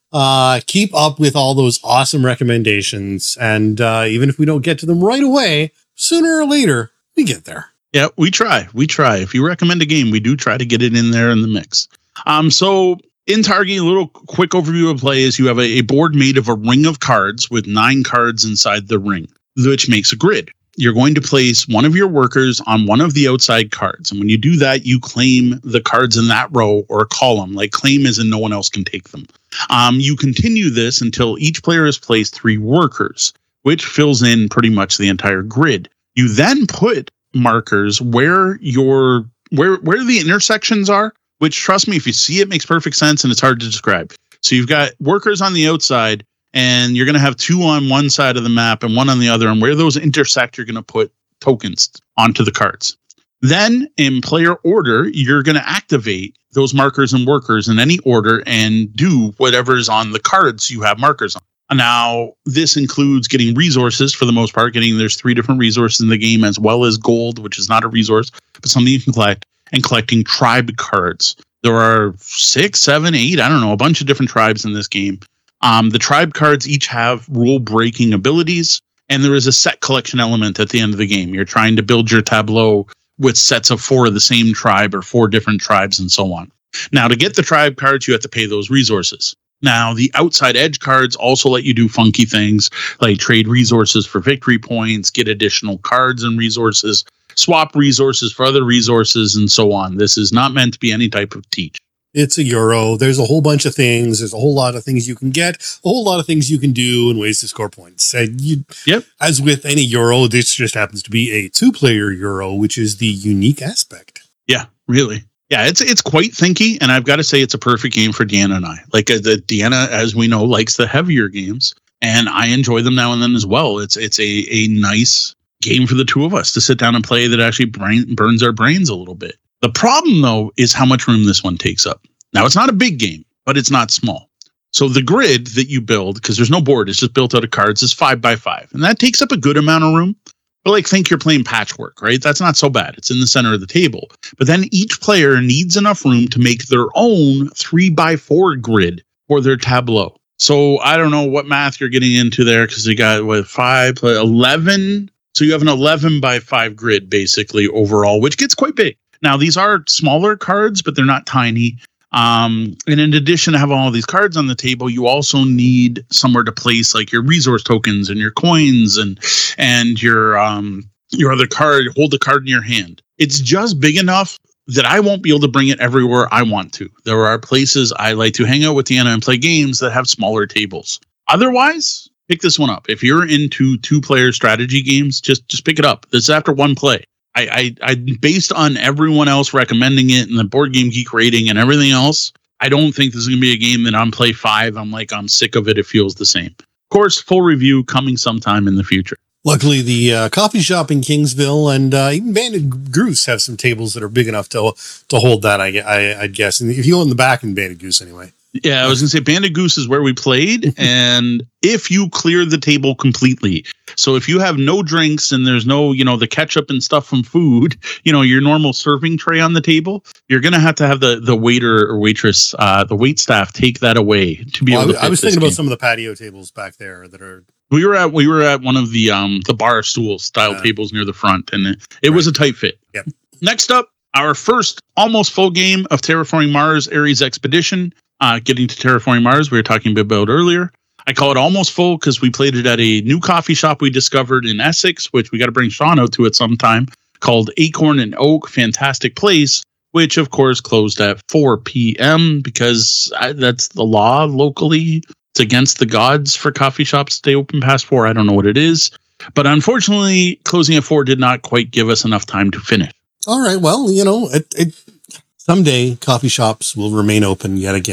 uh, keep up with all those awesome recommendations, and uh, even if we don't get to them right away, sooner or later we get there. Yeah, we try. We try. If you recommend a game, we do try to get it in there in the mix. Um, so in Targi, a little quick overview of play is you have a, a board made of a ring of cards with nine cards inside the ring, which makes a grid. You're going to place one of your workers on one of the outside cards. And when you do that, you claim the cards in that row or column, like claim as in no one else can take them. Um, you continue this until each player has placed three workers, which fills in pretty much the entire grid. You then put markers where your where where the intersections are, which, trust me, if you see it, makes perfect sense and it's hard to describe. So you've got workers on the outside, and you're going to have two on one side of the map and one on the other. And where those intersect, you're going to put tokens onto the cards. Then in player order, you're going to activate those markers and workers in any order and do whatever's on the cards you have markers on. Now, this includes getting resources for the most part. Getting there's three different resources in the game, as well as gold, which is not a resource, but something you can collect, and collecting tribe cards. There are six, seven, eight, I don't know, a bunch of different tribes in this game. Um, the tribe cards each have rule-breaking abilities, and there is a set collection element at the end of the game. You're trying to build your tableau with sets of four of the same tribe or four different tribes and so on. Now, to get the tribe cards, you have to pay those resources. Now, the outside edge cards also let you do funky things like trade resources for victory points, get additional cards and resources, swap resources for other resources, and so on. This is not meant to be any type of teach. It's a Euro. There's a whole bunch of things. There's a whole lot of things you can get, a whole lot of things you can do and ways to score points. And you, yep. As with any Euro, this just happens to be a two-player Euro, which is the unique aspect. Yeah, really. Yeah, it's it's quite thinky, and I've got to say it's a perfect game for Deanna and I. Like, uh, the Deanna, as we know, likes the heavier games, and I enjoy them now and then as well. It's it's a, a nice game for the two of us to sit down and play that actually brain, burns our brains a little bit. The problem, though, is how much room this one takes up. Now, it's not a big game, but it's not small. So the grid that you build, because there's no board, it's just built out of cards, is five by five. And that takes up a good amount of room. But like, think you're playing patchwork, right? That's not so bad. It's in the center of the table. But then each player needs enough room to make their own three by four grid for their tableau. So I don't know what math you're getting into there, because you got, what, five, eleven? So you have an eleven by five grid, basically, overall, which gets quite big. Now, these are smaller cards, but they're not tiny. Um, and in addition to having all these cards on the table, you also need somewhere to place like your resource tokens and your coins and and your um, your other card. Hold the card in your hand. It's just big enough that I won't be able to bring it everywhere I want to. There are places I like to hang out with Deanna and play games that have smaller tables. Otherwise, pick this one up. If you're into two-player strategy games, just just pick it up. This is after one play. I, I, I, based on everyone else recommending it and the Board Game Geek rating and everything else, I don't think this is going to be a game that on play five, I'm like, I'm sick of it. It feels the same. Of course, full review coming sometime in the future. Luckily, the uh, coffee shop in Kingsville and uh, even Banded Goose have some tables that are big enough to to hold that, I, I, I'd guess. And if you go in the back in Banded Goose anyway. Yeah, I was going to say Banded Goose is where we played. And if you clear the table completely, so if you have no drinks and there's no, you know, the ketchup and stuff from food, you know, your normal serving tray on the table, you're going to have to have the, the waiter or waitress, uh, the wait staff take that away to be well, able to I was thinking game. about some of the patio tables back there that are. We were at we were at one of the um the bar stool style uh, tables near the front, and it, it right. was a tight fit. Yep. Next up, our first almost full game of Terraforming Mars Ares Expedition. Uh, getting to Terraforming Mars, we were talking about earlier. I call it almost full because we played it at a new coffee shop we discovered in Essex, which we got to bring Sean out to at some time, called Acorn and Oak. Fantastic place, which of course closed at four p.m. because I, that's the law locally. It's against the gods for coffee shops to stay open past four. I don't know what it is. But unfortunately, closing at four did not quite give us enough time to finish. All right. Well, you know, it, it someday coffee shops will remain open yet again.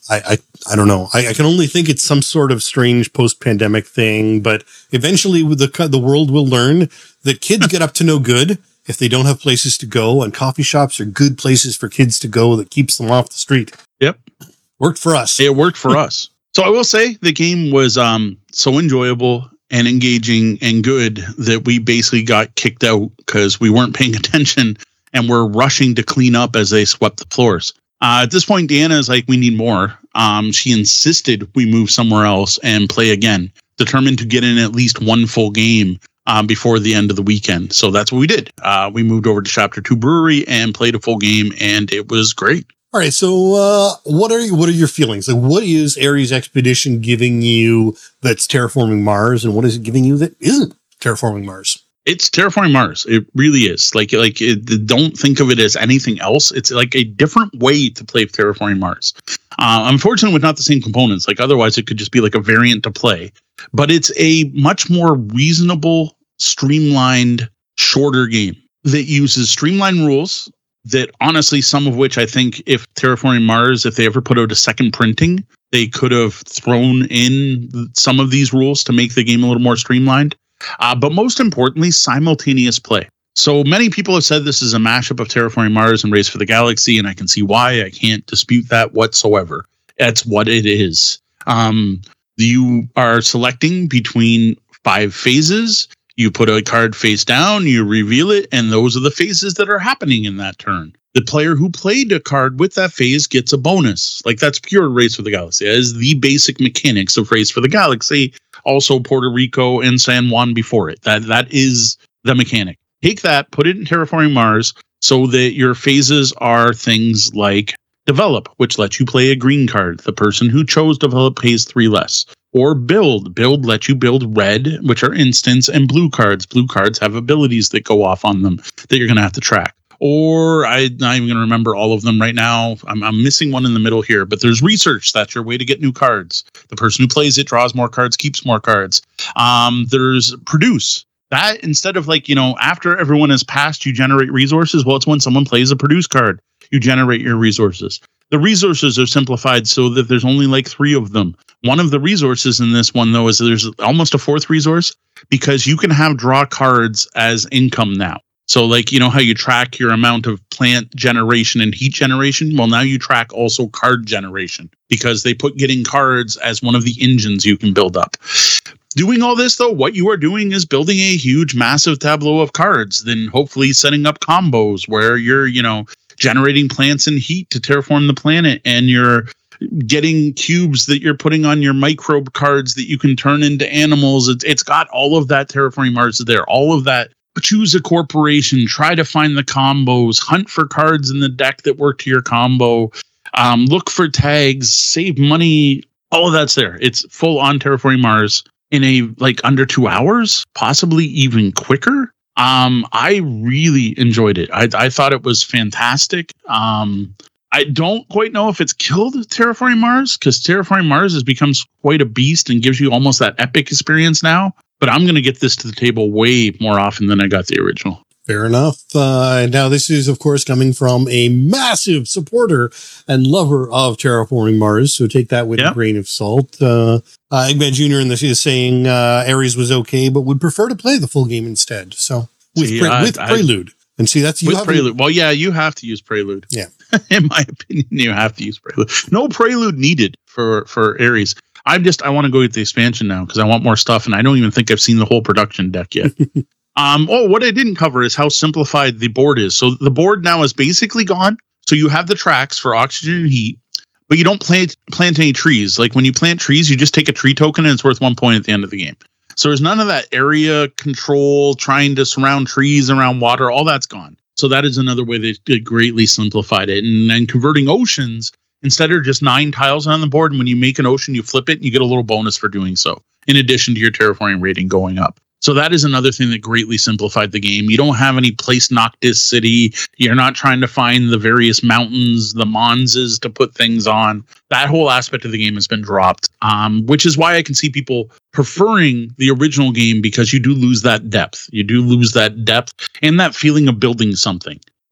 I, I, I don't know. I, I can only think it's some sort of strange post-pandemic thing, but eventually the the world will learn that kids get up to no good if they don't have places to go, and coffee shops are good places for kids to go that keeps them off the street. Yep. Worked for us. It worked for us. So I will say the game was um, so enjoyable and engaging and good that we basically got kicked out because we weren't paying attention and we're rushing to clean up as they swept the floors. Uh, at this point, Deanna is like, we need more. Um, she insisted we move somewhere else and play again, determined to get in at least one full game um, before the end of the weekend. So that's what we did. Uh, we moved over to Chapter two Brewery and played a full game, and it was great. All right. So uh, what are what are your feelings? Like, what is Ares Expedition giving you that's terraforming Mars, and what is it giving you that isn't terraforming Mars? It's terraforming Mars. It really is. Like, like it, don't think of it as anything else. It's like a different way to play terraforming Mars. Uh, unfortunately, with not the same components. Like, otherwise, it could just be like a variant to play. But it's a much more reasonable, streamlined, shorter game that uses streamlined rules. That honestly, some of which I think, if terraforming Mars, if they ever put out a second printing, they could have thrown in some of these rules to make the game a little more streamlined. Uh, but most importantly, simultaneous play. So many people have said this is a mashup of Terraforming Mars and Race for the Galaxy, and I can see why. I can't dispute that whatsoever. That's what it is. Um, you are selecting between five phases. You put a card face down, you reveal it, and those are the phases that are happening in that turn. The player who played a card with that phase gets a bonus. Like, that's pure Race for the Galaxy. That is the basic mechanics of Race for the Galaxy. Also Puerto Rico and San Juan before it. That That is the mechanic. Take that, put it in Terraforming Mars so that your phases are things like Develop, which lets you play a green card. The person who chose Develop pays three less. Or Build. Build lets you build red, which are instants, and blue cards. Blue cards have abilities that go off on them that you're going to have to track. Or I'm not even going to remember all of them right now. I'm, I'm missing one in the middle here, but there's Research. That's your way to get new cards. The person who plays it draws more cards, keeps more cards. Um, there's Produce. That, instead of like, you know, after everyone has passed, you generate resources. Well, it's when someone plays a Produce card, you generate your resources. The resources are simplified so that there's only like three of them. One of the resources in this one, though, is there's almost a fourth resource because you can have draw cards as income now. So like, you know how you track your amount of plant generation and heat generation? Well, now you track also card generation because they put getting cards as one of the engines you can build up. Doing all this, though, what you are doing is building a huge, massive tableau of cards, then hopefully setting up combos where you're, you know, generating plants and heat to terraform the planet, and you're getting cubes that you're putting on your microbe cards that you can turn into animals. It's, it's got all of that Terraforming Mars there, all of that. Choose a corporation, try to find the combos, hunt for cards in the deck that work to your combo, um, look for tags, save money. All of that's there. It's full on Terraforming Mars in a like under two hours, possibly even quicker. Um, I really enjoyed it. I, I thought it was fantastic. Um, I don't quite know if it's killed Terraforming Mars because Terraforming Mars has become quite a beast and gives you almost that epic experience now. But I'm going to get this to the table way more often than I got the original. Fair enough. Uh, now, this is, of course, coming from a massive supporter and lover of Terraforming Mars, so take that with yep. a grain of salt. Uh, uh, Eggman Junior in this is saying uh, Ares was okay, but would prefer to play the full game instead. So with, see, pre- I, with I, Prelude. And see, that's you with Prelude. Well, yeah, you have to use Prelude. Yeah. In my opinion, you have to use Prelude. No Prelude needed for, for Ares. I'm just, I want to go get the expansion now because I want more stuff, and I don't even think I've seen the whole production deck yet. um, oh, what I didn't cover is how simplified the board is. So the board now is basically gone. So you have the tracks for oxygen and heat, but you don't plant plant any trees. Like when you plant trees, you just take a tree token and it's worth one point at the end of the game. So there's none of that area control, trying to surround trees around water. All that's gone. So that is another way they greatly simplified it. And then converting oceans, instead of just nine tiles on the board, and when you make an ocean, you flip it and you get a little bonus for doing so, in addition to your terraforming rating going up. So that is another thing that greatly simplified the game. You don't have any place Noctis city. You're not trying to find the various mountains, the Monzes to put things on. That whole aspect of the game has been dropped, um, which is why I can see people preferring the original game, because you do lose that depth. You do lose that depth and that feeling of building something.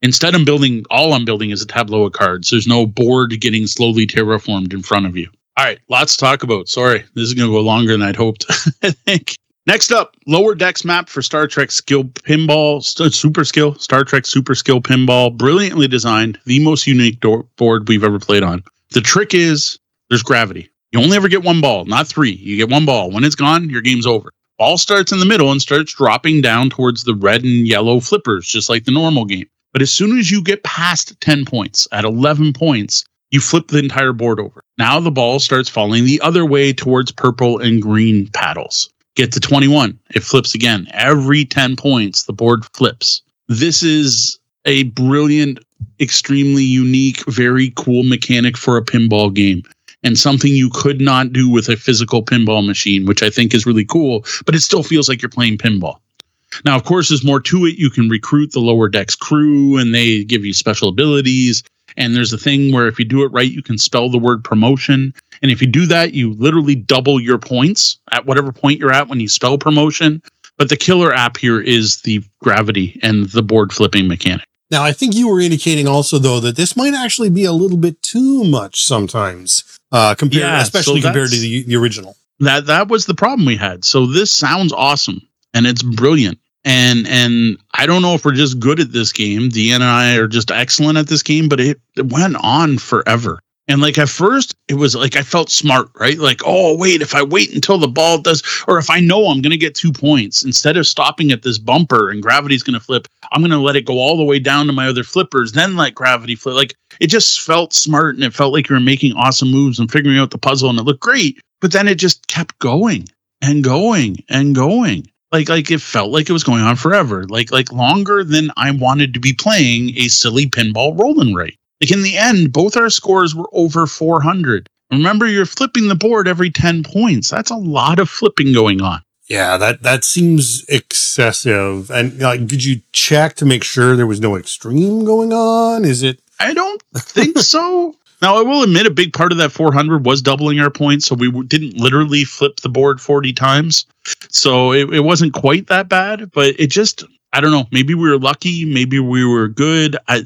Instead, I'm building, all I'm building is a tableau of cards. There's no board getting slowly terraformed in front of you. All right, lots to talk about. Sorry, this is going to go longer than I'd hoped. I think. Next up, Lower Decks map for Star Trek Skill Pinball, St- Super Skill, Star Trek Super Skill Pinball. Brilliantly designed, the most unique do- board we've ever played on. The trick is there's gravity. You only ever get one ball, not three. You get one ball. When it's gone, your game's over. Ball starts in the middle and starts dropping down towards the red and yellow flippers, just like the normal game. But as soon as you get past ten points, at eleven points, you flip the entire board over. Now the ball starts falling the other way towards purple and green paddles. Get to twenty-one, it flips again. Every ten points, the board flips. This is a brilliant, extremely unique, very cool mechanic for a pinball game. And something you could not do with a physical pinball machine, which I think is really cool, but it still feels like you're playing pinball. Now, of course, there's more to it. You can recruit the Lower Decks crew, and they give you special abilities. And there's a thing where if you do it right, you can spell the word promotion. And if you do that, you literally double your points at whatever point you're at when you spell promotion. But the killer app here is the gravity and the board flipping mechanic. Now, I think you were indicating also, though, that this might actually be a little bit too much sometimes, uh, compared, yeah, especially so compared to the, the original. That that was the problem we had. So this sounds awesome, and it's brilliant. And and I don't know if we're just good at this game. Deanna and I are just excellent at this game, but it, it went on forever. And like at first, it was like I felt smart, right? Like, oh, wait, if I wait until the ball does, or if I know I'm going to get two points, instead of stopping at this bumper and gravity's going to flip, I'm going to let it go all the way down to my other flippers, then let gravity flip. Like it just felt smart, and it felt like you were making awesome moves and figuring out the puzzle, and it looked great. But then it just kept going and going and going. Like, like it felt like it was going on forever, like, like longer than I wanted to be playing a silly pinball rolling rate. Like in the end, both our scores were over four hundred. Remember, you're flipping the board every ten points. That's a lot of flipping going on. Yeah, that, that seems excessive. And like, did you check to make sure there was no extreme going on? Is it? I don't think so. Now, I will admit a big part of that four hundred was doubling our points. So we w- didn't literally flip the board forty times. So it, it wasn't quite that bad, but it just, I don't know. Maybe we were lucky. Maybe we were good. I,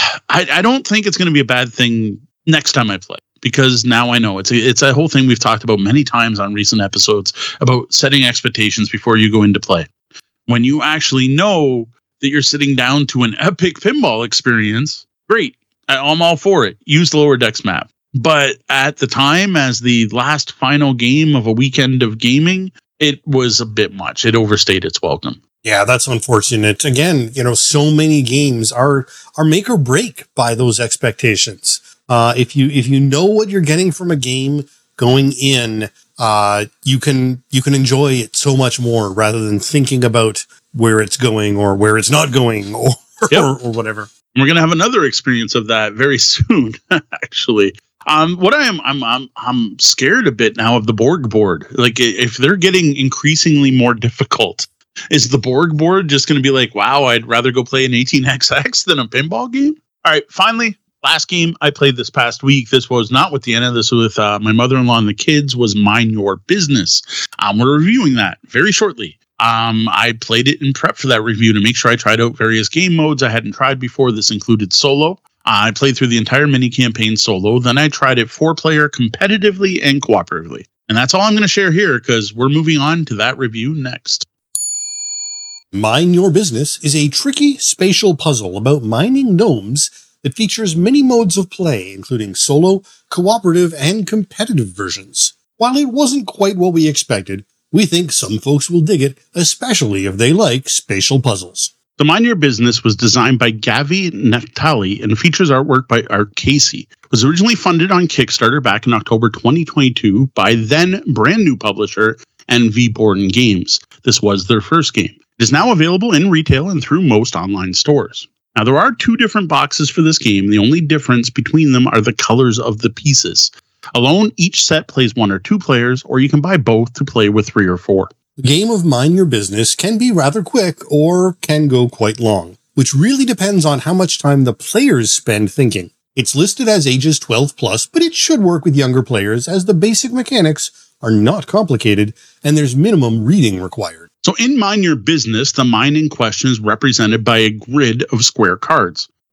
I, I don't think it's going to be a bad thing next time I play, because now I know it's a, it's a whole thing we've talked about many times on recent episodes about setting expectations before you go into play. When you actually know that you're sitting down to an epic pinball experience, great. I'm all for it. Use the Lower Decks map. But at the time, as the last final game of a weekend of gaming, it was a bit much. It overstayed its welcome. Yeah, that's unfortunate. Again, you know, so many games are are make or break by those expectations. Uh, if you if you know what you're getting from a game going in, uh, you can you can enjoy it so much more rather than thinking about where it's going or where it's not going or yep. or, or whatever. We're going to have another experience of that very soon, actually. Um, what I am, I'm, I'm, I'm scared a bit now of the Borg board. Like, if they're getting increasingly more difficult, is the Borg board just going to be like, wow, I'd rather go play an eighteen X X than a pinball game? All right, finally, last game I played this past week. This was not with Deanna. This was with uh, my mother-in-law and the kids. Was Mind Your Business. Um, we're reviewing that very shortly. Um, I played it in prep for that review to make sure I tried out various game modes I hadn't tried before. This included solo. Uh, I played through the entire mini campaign solo. Then I tried it four player competitively and cooperatively. And that's all I'm going to share here, because we're moving on to that review next. Mind Your Business is a tricky spatial puzzle about mining gnomes that features many modes of play, including solo, cooperative, and competitive versions. While it wasn't quite what we expected, we think some folks will dig it, especially if they like spatial puzzles. The Mind Your Business was designed by Gavi Naftali and features artwork by Art Casey. It was originally funded on Kickstarter back in October twenty twenty-two by then brand new publisher N V Borden Games. This was their first game. It is now available in retail and through most online stores. Now, there are two different boxes for this game. The only difference between them are the colors of the pieces. Alone, each set plays one or two players, or you can buy both to play with three or four. The game of Mind Your Business can be rather quick or can go quite long, which really depends on how much time the players spend thinking. It's listed as ages twelve plus, but it should work with younger players as the basic mechanics are not complicated and there's minimum reading required. So in Mind Your Business, the mine in question is represented by a grid of square cards.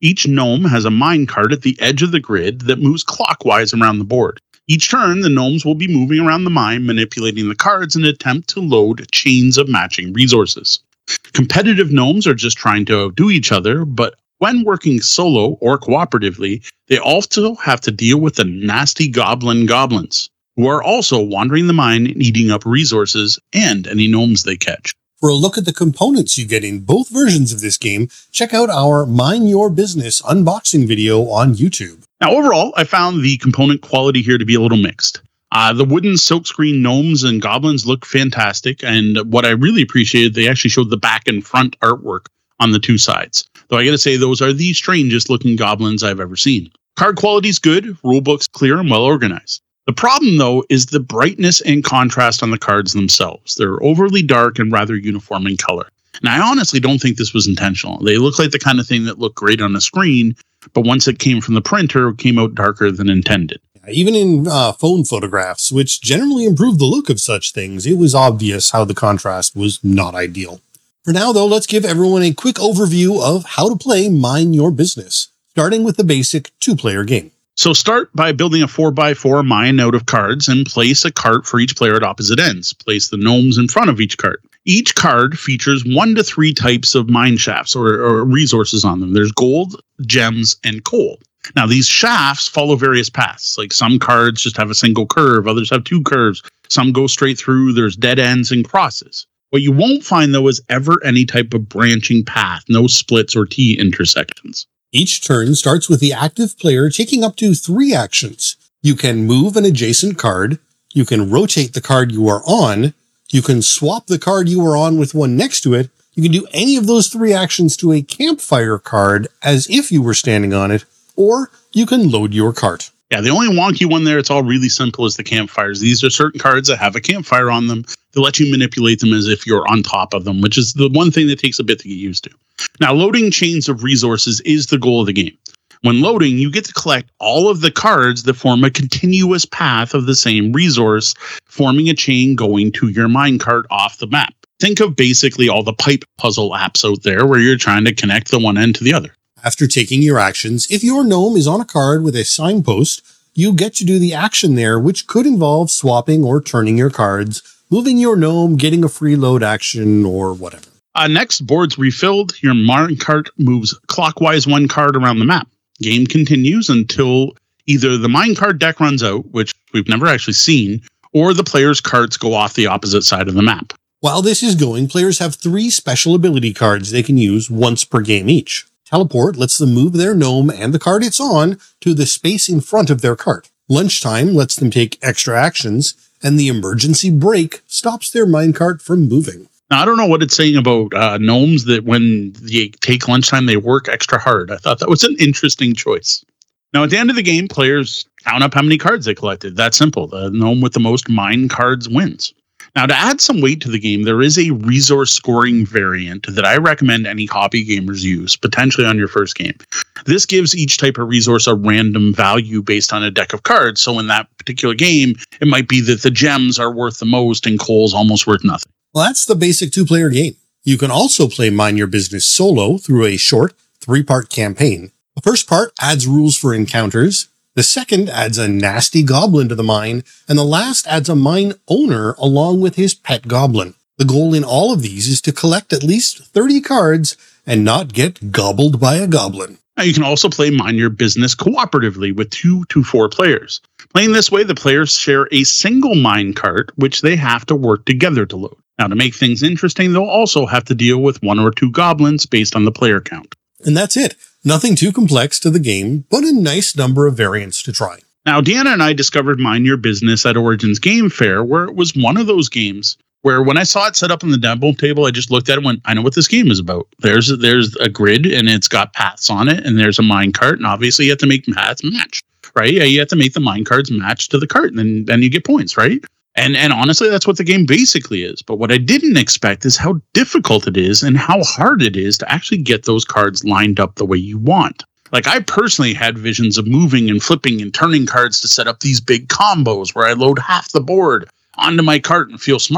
Each gnome has a mine cart at the edge of the grid that moves clockwise around the board. Each turn, the gnomes will be moving around the mine, manipulating the cards in an attempt to load chains of matching resources. Competitive gnomes are just trying to outdo each other, but when working solo or cooperatively, they also have to deal with the nasty goblin goblins, who are also wandering the mine and eating up resources and any gnomes they catch. For a look at the components you get in both versions of this game, check out our Mind Your Business unboxing video on YouTube. Now, overall, I found the component quality here to be a little mixed. Uh, the wooden silkscreen gnomes and goblins look fantastic, and what I really appreciated, they actually showed the back and front artwork on the two sides. Though I gotta say, those are the strangest looking goblins I've ever seen. Card quality's good, rulebook's clear and well organized. The problem, though, is the brightness and contrast on the cards themselves. They're overly dark and rather uniform in color. And I honestly don't think this was intentional. They look like the kind of thing that looked great on a screen, but once it came from the printer, it came out darker than intended. Even in uh, phone photographs, which generally improve the look of such things, it was obvious how the contrast was not ideal. For now, though, let's give everyone a quick overview of how to play Mind Your Business, starting with the basic two-player game. So start by building a four by four mine out of cards and place a cart for each player at opposite ends. Place the gnomes in front of each cart. Each card features one to three types of mine shafts or, or resources on them. There's gold, gems, and coal. Now, these shafts follow various paths. Like some cards just have a single curve, others have two curves. Some go straight through. There's dead ends and crosses. What you won't find, though, is ever any type of branching path, no splits or T intersections. Each turn starts with the active player taking up to three actions. You can move an adjacent card, you can rotate the card you are on, you can swap the card you are on with one next to it, you can do any of those three actions to a campfire card as if you were standing on it, or you can load your cart. Yeah, the only wonky one there, it's all really simple, is the campfires. These are certain cards that have a campfire on them to let you manipulate them as if you're on top of them, which is the one thing that takes a bit to get used to. Now, loading chains of resources is the goal of the game. When loading, you get to collect all of the cards that form a continuous path of the same resource, forming a chain going to your minecart off the map. Think of basically all the pipe puzzle apps out there where you're trying to connect the one end to the other. After taking your actions, if your gnome is on a card with a signpost, you get to do the action there, which could involve swapping or turning your cards, moving your gnome, getting a free load action, or whatever. Uh, next, boards refilled. Your minecart moves clockwise one card around the map. Game continues until either the minecart deck runs out, which we've never actually seen, or the player's carts go off the opposite side of the map. While this is going, players have three special ability cards they can use once per game each. Teleport lets them move their gnome and the card it's on to the space in front of their cart. Lunchtime lets them take extra actions, and the emergency brake stops their minecart from moving. Now, I don't know what it's saying about uh, gnomes that when they take lunchtime, they work extra hard. I thought that was an interesting choice. Now, at the end of the game, players count up how many cards they collected. That's simple. The gnome with the most mine cards wins. Now, to add some weight to the game, there is a resource scoring variant that I recommend any hobby gamers use, potentially on your first game. This gives each type of resource a random value based on a deck of cards. So in that particular game, it might be that the gems are worth the most and coal's almost worth nothing. Well, that's the basic two-player game. You can also play Mind Your Business solo through a short, three-part campaign. The first part adds rules for encounters. The second adds a nasty goblin to the mine, and the last adds a mine owner along with his pet goblin. The goal in all of these is to collect at least thirty cards and not get gobbled by a goblin. Now, you can also play Mind Your Business cooperatively with two to four players. Playing this way, the players share a single mine cart, which they have to work together to load. Now, to make things interesting, they'll also have to deal with one or two goblins based on the player count. And that's it. Nothing too complex to the game, but a nice number of variants to try. Now, Deanna and I discovered Mind Your Business at Origins Game Fair, where it was one of those games where when I saw it set up on the demo table, I just looked at it and went, I know what this game is about. There's a, there's a grid, and it's got paths on it, and there's a mine cart, and obviously you have to make paths match, right? Yeah, you have to make the mine carts match to the cart, and then, then you get points, right? And and honestly, that's what the game basically is. But what I didn't expect is how difficult it is and how hard it is to actually get those cards lined up the way you want. Like, I personally had visions of moving and flipping and turning cards to set up these big combos where I load half the board onto my cart and feel smart.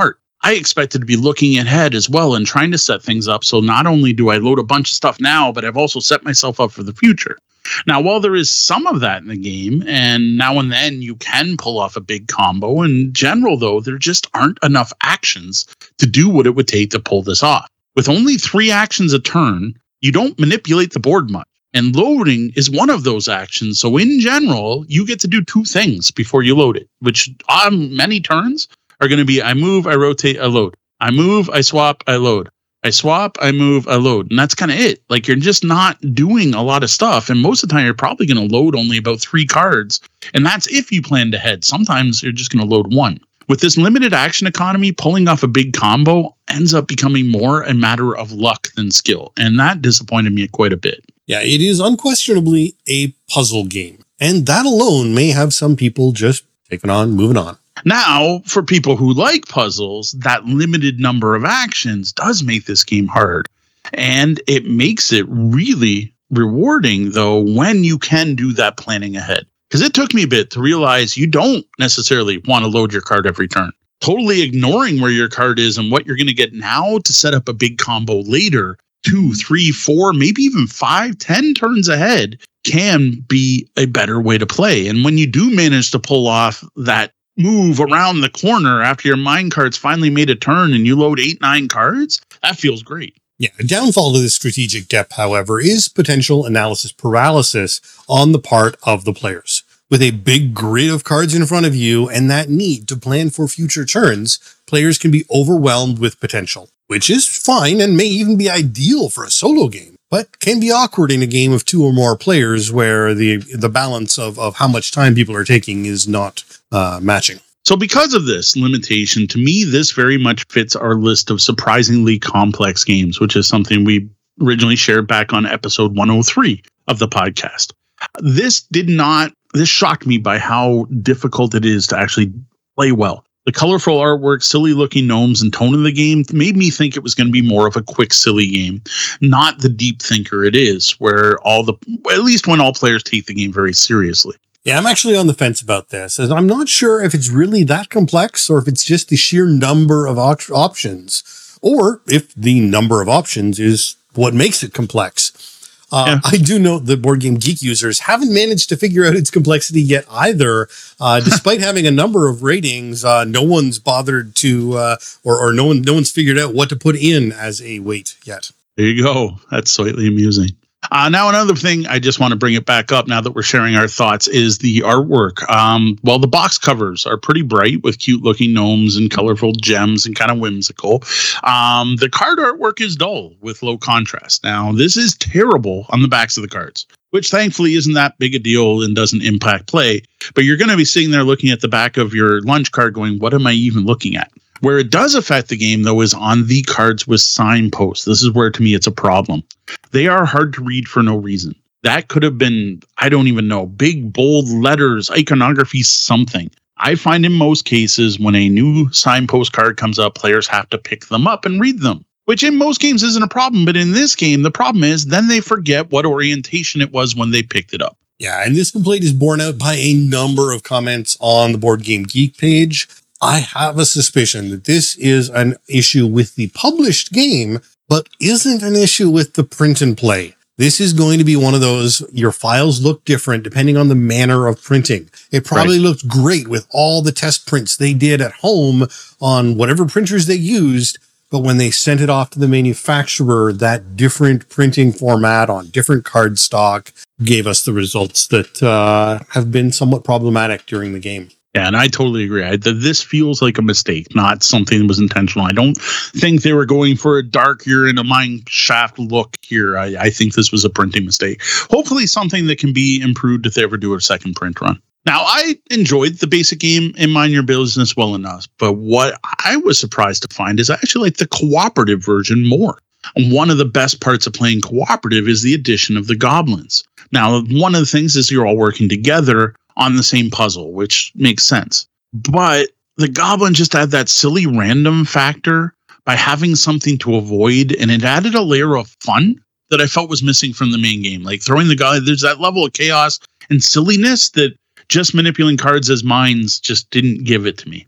I expected to be looking ahead as well and trying to set things up. So not only do I load a bunch of stuff now, but I've also set myself up for the future. Now, while there is some of that in the game, and now and then you can pull off a big combo, in general, though, there just aren't enough actions to do what it would take to pull this off. With only three actions a turn, you don't manipulate the board much. And loading is one of those actions. So in general, you get to do two things before you load it, which on many turns are going to be I move, I rotate, I load. I move, I swap, I load. I swap, I move, I load. And that's kind of it. Like, you're just not doing a lot of stuff. And most of the time, you're probably going to load only about three cards. And that's if you planned ahead. Sometimes you're just going to load one. With this limited action economy, pulling off a big combo ends up becoming more a matter of luck than skill. And that disappointed me quite a bit. Yeah, it is unquestionably a puzzle game. And that alone may have some people just taking on, moving on. Now, for people who like puzzles, that limited number of actions does make this game hard. And it makes it really rewarding, though, when you can do that planning ahead. Because it took me a bit to realize you don't necessarily want to load your card every turn. Totally ignoring where your card is and what you're going to get now to set up a big combo later, two, three, four, maybe even five, ten turns ahead, can be a better way to play. And when you do manage to pull off that move around the corner after your mind cards finally made a turn and you load eight, nine cards, that feels great. Yeah, a downfall to this strategic depth, however, is potential analysis paralysis on the part of the players. With a big grid of cards in front of you and that need to plan for future turns, players can be overwhelmed with potential, which is fine and may even be ideal for a solo game, but can be awkward in a game of two or more players where the the balance of, of how much time people are taking is not uh, matching. So because of this limitation, to me, this very much fits our list of surprisingly complex games, which is something we originally shared back on episode one oh three of the podcast. This did not, this shocked me by how difficult it is to actually play well. The colorful artwork, silly looking gnomes, and tone of the game made me think it was going to be more of a quick, silly game, not the deep thinker it is, where all the, at least when all players take the game very seriously. Yeah, I'm actually on the fence about this, as I'm not sure if it's really that complex or if it's just the sheer number of op- options, or if the number of options is what makes it complex. Uh, yeah. I do note that Board Game Geek users haven't managed to figure out its complexity yet either. Uh, despite having a number of ratings, uh, no one's bothered to, uh, or, or no one, no one's figured out what to put in as a weight yet. There you go. That's slightly amusing. Uh, now, another thing, I just want to bring it back up now that we're sharing our thoughts, is the artwork. Um, well, the box covers are pretty bright with cute looking gnomes and colorful gems and kind of whimsical. Um, the card artwork is dull with low contrast. Now, this is terrible on the backs of the cards, which thankfully isn't that big a deal and doesn't impact play. But you're going to be sitting there looking at the back of your lunch card going, what am I even looking at? Where it does affect the game, though, is on the cards with signposts. This is where, to me, it's a problem. They are hard to read for no reason. That could have been, I don't even know, big, bold letters, iconography, something. I find in most cases when a new signpost card comes up, players have to pick them up and read them, which in most games isn't a problem. But in this game, the problem is then they forget what orientation it was when they picked it up. Yeah, and this complaint is borne out by a number of comments on the Board Game Geek page. I have a suspicion that this is an issue with the published game, but isn't an issue with the print and play. This is going to be one of those, your files look different depending on the manner of printing. It probably right. looked great with all the test prints they did at home on whatever printers they used, but when they sent it off to the manufacturer, that different printing format on different cardstock gave us the results that uh, have been somewhat problematic during the game. Yeah, and I totally agree. I, this feels like a mistake, not something that was intentional. I don't think they were going for a dark, you're in a mine shaft look here. I, I think this was a printing mistake. Hopefully something that can be improved if they ever do a second print run. Now, I enjoyed the basic game in Mind Your Business well enough, but what I was surprised to find is I actually like the cooperative version more. And one of the best parts of playing cooperative is the addition of the goblins. Now, one of the things is you're all working together on the same puzzle, which makes sense. But the goblin just had that silly random factor by having something to avoid, and it added a layer of fun that I felt was missing from the main game. Like throwing the guy, there's that level of chaos and silliness that just manipulating cards as mines just didn't give it to me.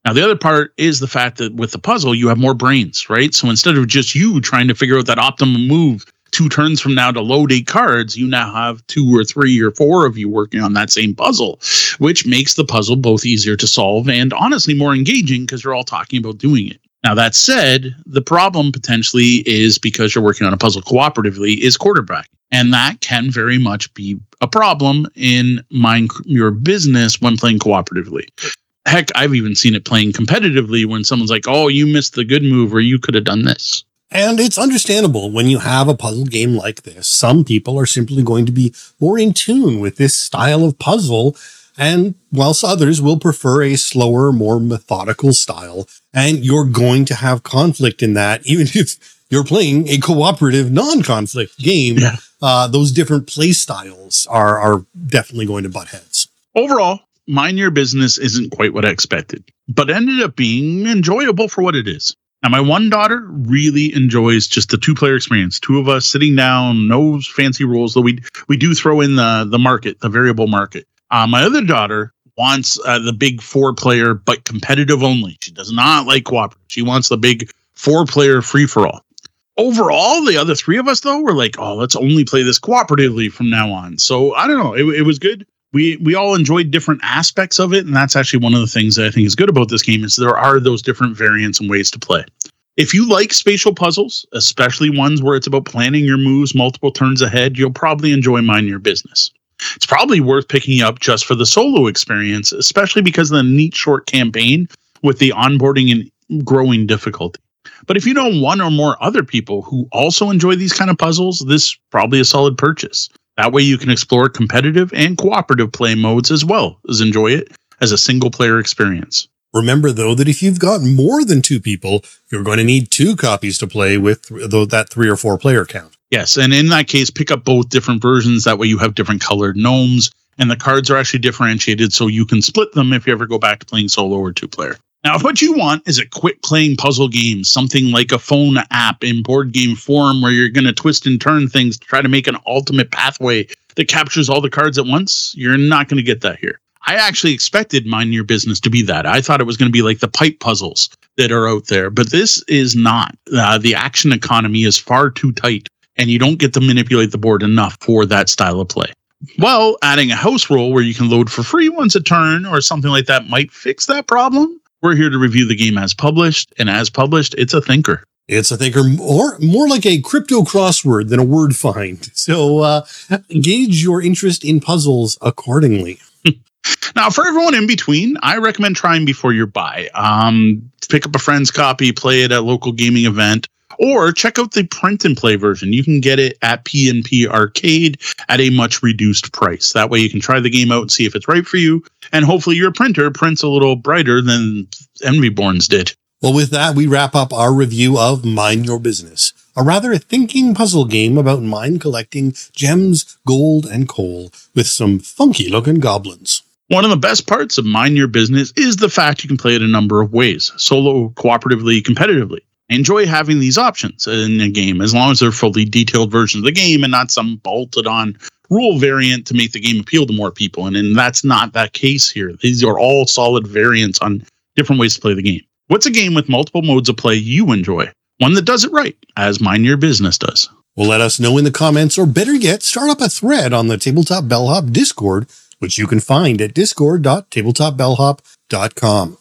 Now, the other part is the fact that with the puzzle, you have more brains, right? So instead of just you trying to figure out that optimum move two turns from now to load eight cards, you now have two or three or four of you working on that same puzzle, which makes the puzzle both easier to solve and honestly more engaging because you're all talking about doing it. Now, that said, the problem potentially is because you're working on a puzzle cooperatively is quarterback. And that can very much be a problem in Mind Your Business when playing cooperatively. Heck, I've even seen it playing competitively when someone's like, oh, you missed the good move or you could have done this. And it's understandable when you have a puzzle game like this. Some people are simply going to be more in tune with this style of puzzle, and whilst others will prefer a slower, more methodical style. And you're going to have conflict in that, even if you're playing a cooperative, non-conflict game. Yeah. Uh, those different play styles are, are definitely going to butt heads. Overall, Mind Your Business isn't quite what I expected, but ended up being enjoyable for what it is. Now, my one daughter really enjoys just the two-player experience. Two of us sitting down, no fancy rules, though we we do throw in the, the market, the variable market. Uh, my other daughter wants uh, the big four-player, but competitive only. She does not like cooperative. She wants the big four-player free-for-all. Overall, the other three of us, though, were like, oh, let's only play this cooperatively from now on. So, I don't know. It, it was good. We we all enjoyed different aspects of it, and that's actually one of the things that I think is good about this game is there are those different variants and ways to play. If you like spatial puzzles, especially ones where it's about planning your moves multiple turns ahead, you'll probably enjoy Mind Your Business. It's probably worth picking up just for the solo experience, especially because of the neat short campaign with the onboarding and growing difficulty. But if you know one or more other people who also enjoy these kind of puzzles, this is probably a solid purchase. That way you can explore competitive and cooperative play modes as well as enjoy it as a single player experience. Remember, though, that if you've got more than two people, you're going to need two copies to play with that three or four player count. Yes, and in that case, pick up both different versions. That way you have different colored gnomes, and the cards are actually differentiated so you can split them if you ever go back to playing solo or two player. Now, if what you want is a quick playing puzzle game, something like a phone app in board game form where you're going to twist and turn things to try to make an ultimate pathway that captures all the cards at once, you're not going to get that here. I actually expected Mind Your Business to be that. I thought it was going to be like the pipe puzzles that are out there, but this is not. Uh, the action economy is far too tight, and you don't get to manipulate the board enough for that style of play. Well, adding a house rule where you can load for free once a turn or something like that might fix that problem. We're here to review the game as published, and as published, it's a thinker. It's a thinker, or more like a crypto crossword than a word find. So uh, gauge your interest in puzzles accordingly. Now, for everyone in between, I recommend trying before you buy. Um, pick up a friend's copy, play it at a local gaming event, or check out the print and play version. You can get it at P N P Arcade at a much reduced price. That way you can try the game out and see if it's right for you. And hopefully your printer prints a little brighter than Envyborns did. Well, with that, we wrap up our review of Mind Your Business, a rather thinking puzzle game about mind collecting gems, gold, and coal with some funky looking goblins. One of the best parts of Mind Your Business is the fact you can play it a number of ways, solo, cooperatively, competitively. I enjoy having these options in a game as long as they're fully detailed versions of the game and not some bolted on rule variant to make the game appeal to more people. And, and that's not that case here. These are all solid variants on different ways to play the game. What's a game with multiple modes of play you enjoy? One that does it right, as Mind Your Business does. Well, let us know in the comments, or better yet, start up a thread on the Tabletop Bellhop Discord, which you can find at discord dot tabletop bellhop dot com.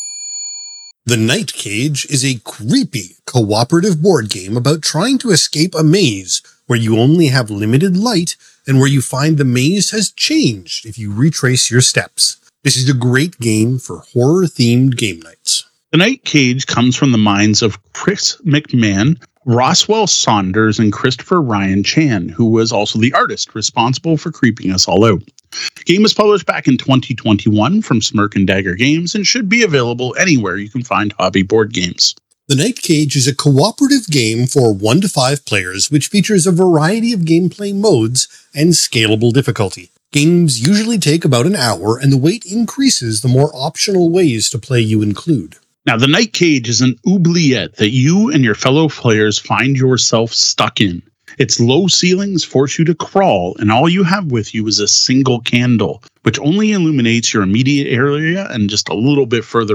The Night Cage is a creepy cooperative board game about trying to escape a maze where you only have limited light and where you find the maze has changed if you retrace your steps. This is a great game for horror-themed game nights. The Night Cage comes from the minds of Chris McMahon, Roswell Saunders, and Christopher Ryan Chan, who was also the artist responsible for creeping us all out. The game was published back in twenty twenty-one from Smirk and Dagger Games and should be available anywhere you can find hobby board games. The Night Cage is a cooperative game for one to five players, which features a variety of gameplay modes and scalable difficulty. Games usually take about an hour, and the wait increases the more optional ways to play you include. Now, the Night Cage is an oubliette that you and your fellow players find yourself stuck in. Its low ceilings force you to crawl, and all you have with you is a single candle, which only illuminates your immediate area and just a little bit further out.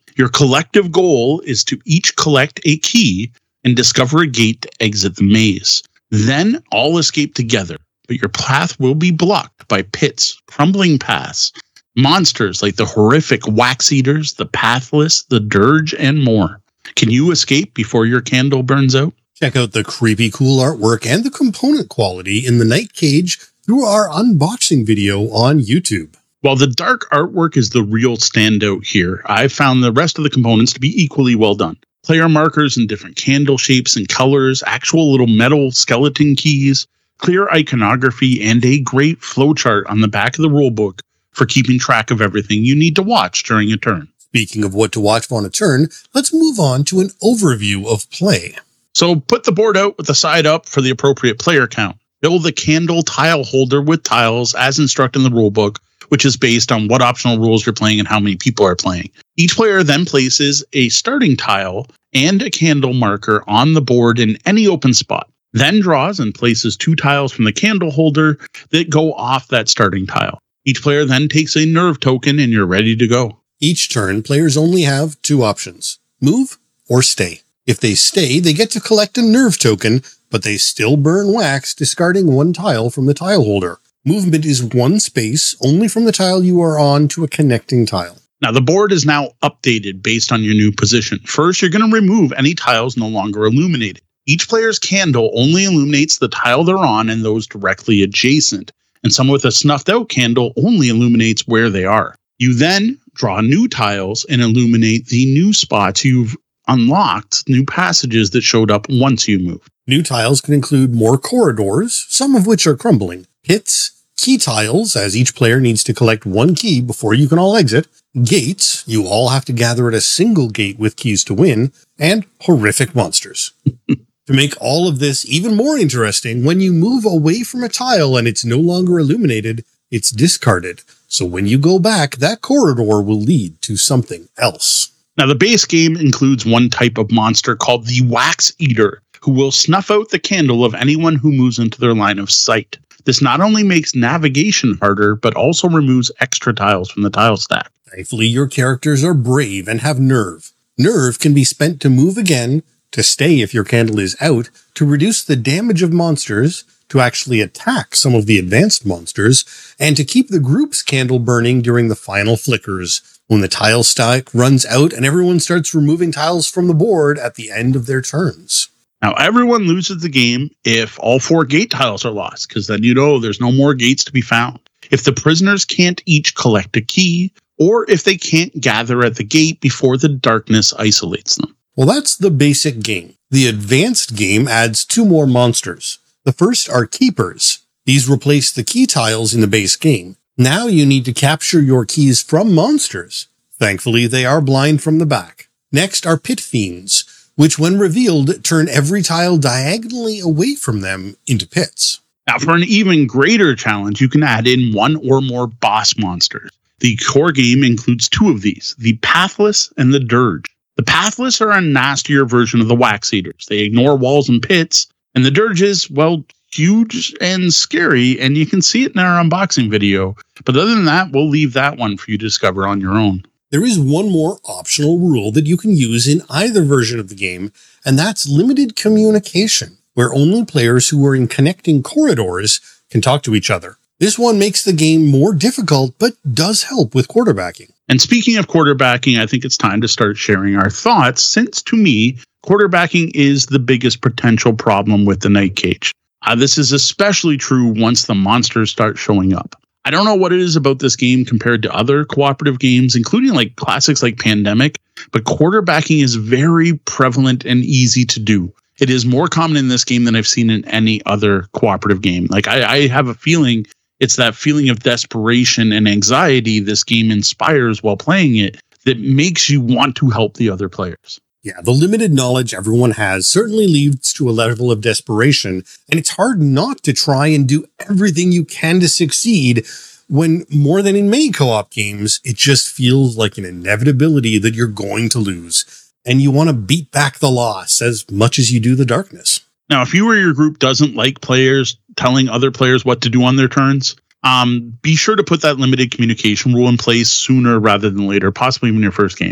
Your collective goal is to each collect a key and discover a gate to exit the maze. Then all escape together, but your path will be blocked by pits, crumbling paths, monsters like the horrific wax eaters, the pathless, the dirge, and more. Can you escape before your candle burns out? Check out the creepy cool artwork and the component quality in the Night Cage through our unboxing video on YouTube. While the dark artwork is the real standout here, I've found the rest of the components to be equally well done. Player markers in different candle shapes and colors, actual little metal skeleton keys, clear iconography, and a great flowchart on the back of the rulebook for keeping track of everything you need to watch during a turn. Speaking of what to watch on a turn, let's move on to an overview of play. So put the board out with the side up for the appropriate player count. Fill the candle tile holder with tiles as instructed in the rulebook, which is based on what optional rules you're playing and how many people are playing. Each player then places a starting tile and a candle marker on the board in any open spot, then draws and places two tiles from the candle holder that go off that starting tile. Each player then takes a nerve token and you're ready to go. Each turn, players only have two options, move or stay. If they stay, they get to collect a nerve token, but they still burn wax, discarding one tile from the tile holder. Movement is one space, only from the tile you are on to a connecting tile. Now, the board is now updated based on your new position. First, you're going to remove any tiles no longer illuminated. Each player's candle only illuminates the tile they're on and those directly adjacent, and someone with a snuffed out candle only illuminates where they are. You then draw new tiles and illuminate the new spots you've unlocked, new passages that showed up once you moved. New tiles can include more corridors, some of which are crumbling, pits, key tiles, as each player needs to collect one key before you can all exit, gates, you all have to gather at a single gate with keys to win, and horrific monsters. To make all of this even more interesting, when you move away from a tile and it's no longer illuminated, it's discarded. So when you go back, that corridor will lead to something else. Now, the base game includes one type of monster called the Wax Eater, who will snuff out the candle of anyone who moves into their line of sight. This not only makes navigation harder, but also removes extra tiles from the tile stack. Thankfully, your characters are brave and have nerve. Nerve can be spent to move again, to stay if your candle is out, to reduce the damage of monsters, to actually attack some of the advanced monsters, and to keep the group's candle burning during the final flickers, when the tile stack runs out and everyone starts removing tiles from the board at the end of their turns. Now, everyone loses the game if all four gate tiles are lost, because then you know there's no more gates to be found. If the prisoners can't each collect a key, or if they can't gather at the gate before the darkness isolates them. Well, that's the basic game. The advanced game adds two more monsters. The first are keepers. These replace the key tiles in the base game. Now you need to capture your keys from monsters. Thankfully, they are blind from the back. Next are pit fiends, which when revealed turn every tile diagonally away from them into pits. Now, for an even greater challenge, you can add in one or more boss monsters. The core game includes two of these, the Pathless and the Dirge. The Pathless are a nastier version of the Wax Eaters. They ignore walls and pits, and the Dirge is, well, huge and scary, and you can see it in our unboxing video. But other than that, we'll leave that one for you to discover on your own. There is one more optional rule that you can use in either version of the game, and that's limited communication, where only players who are in connecting corridors can talk to each other. This one makes the game more difficult, but does help with quarterbacking. And speaking of quarterbacking, I think it's time to start sharing our thoughts, since to me, quarterbacking is the biggest potential problem with the Night Cage. Uh, this is especially true once the monsters start showing up. I don't know what it is about this game compared to other cooperative games, including like classics like Pandemic, but quarterbacking is very prevalent and easy to do. It is more common in this game than I've seen in any other cooperative game. Like I, I have a feeling it's that feeling of desperation and anxiety this game inspires while playing it that makes you want to help the other players. Yeah, the limited knowledge everyone has certainly leads to a level of desperation, and it's hard not to try and do everything you can to succeed when, more than in many co-op games, it just feels like an inevitability that you're going to lose, and you want to beat back the loss as much as you do the darkness. Now, if you or your group doesn't like players telling other players what to do on their turns, um, be sure to put that limited communication rule in place sooner rather than later, possibly in your first game.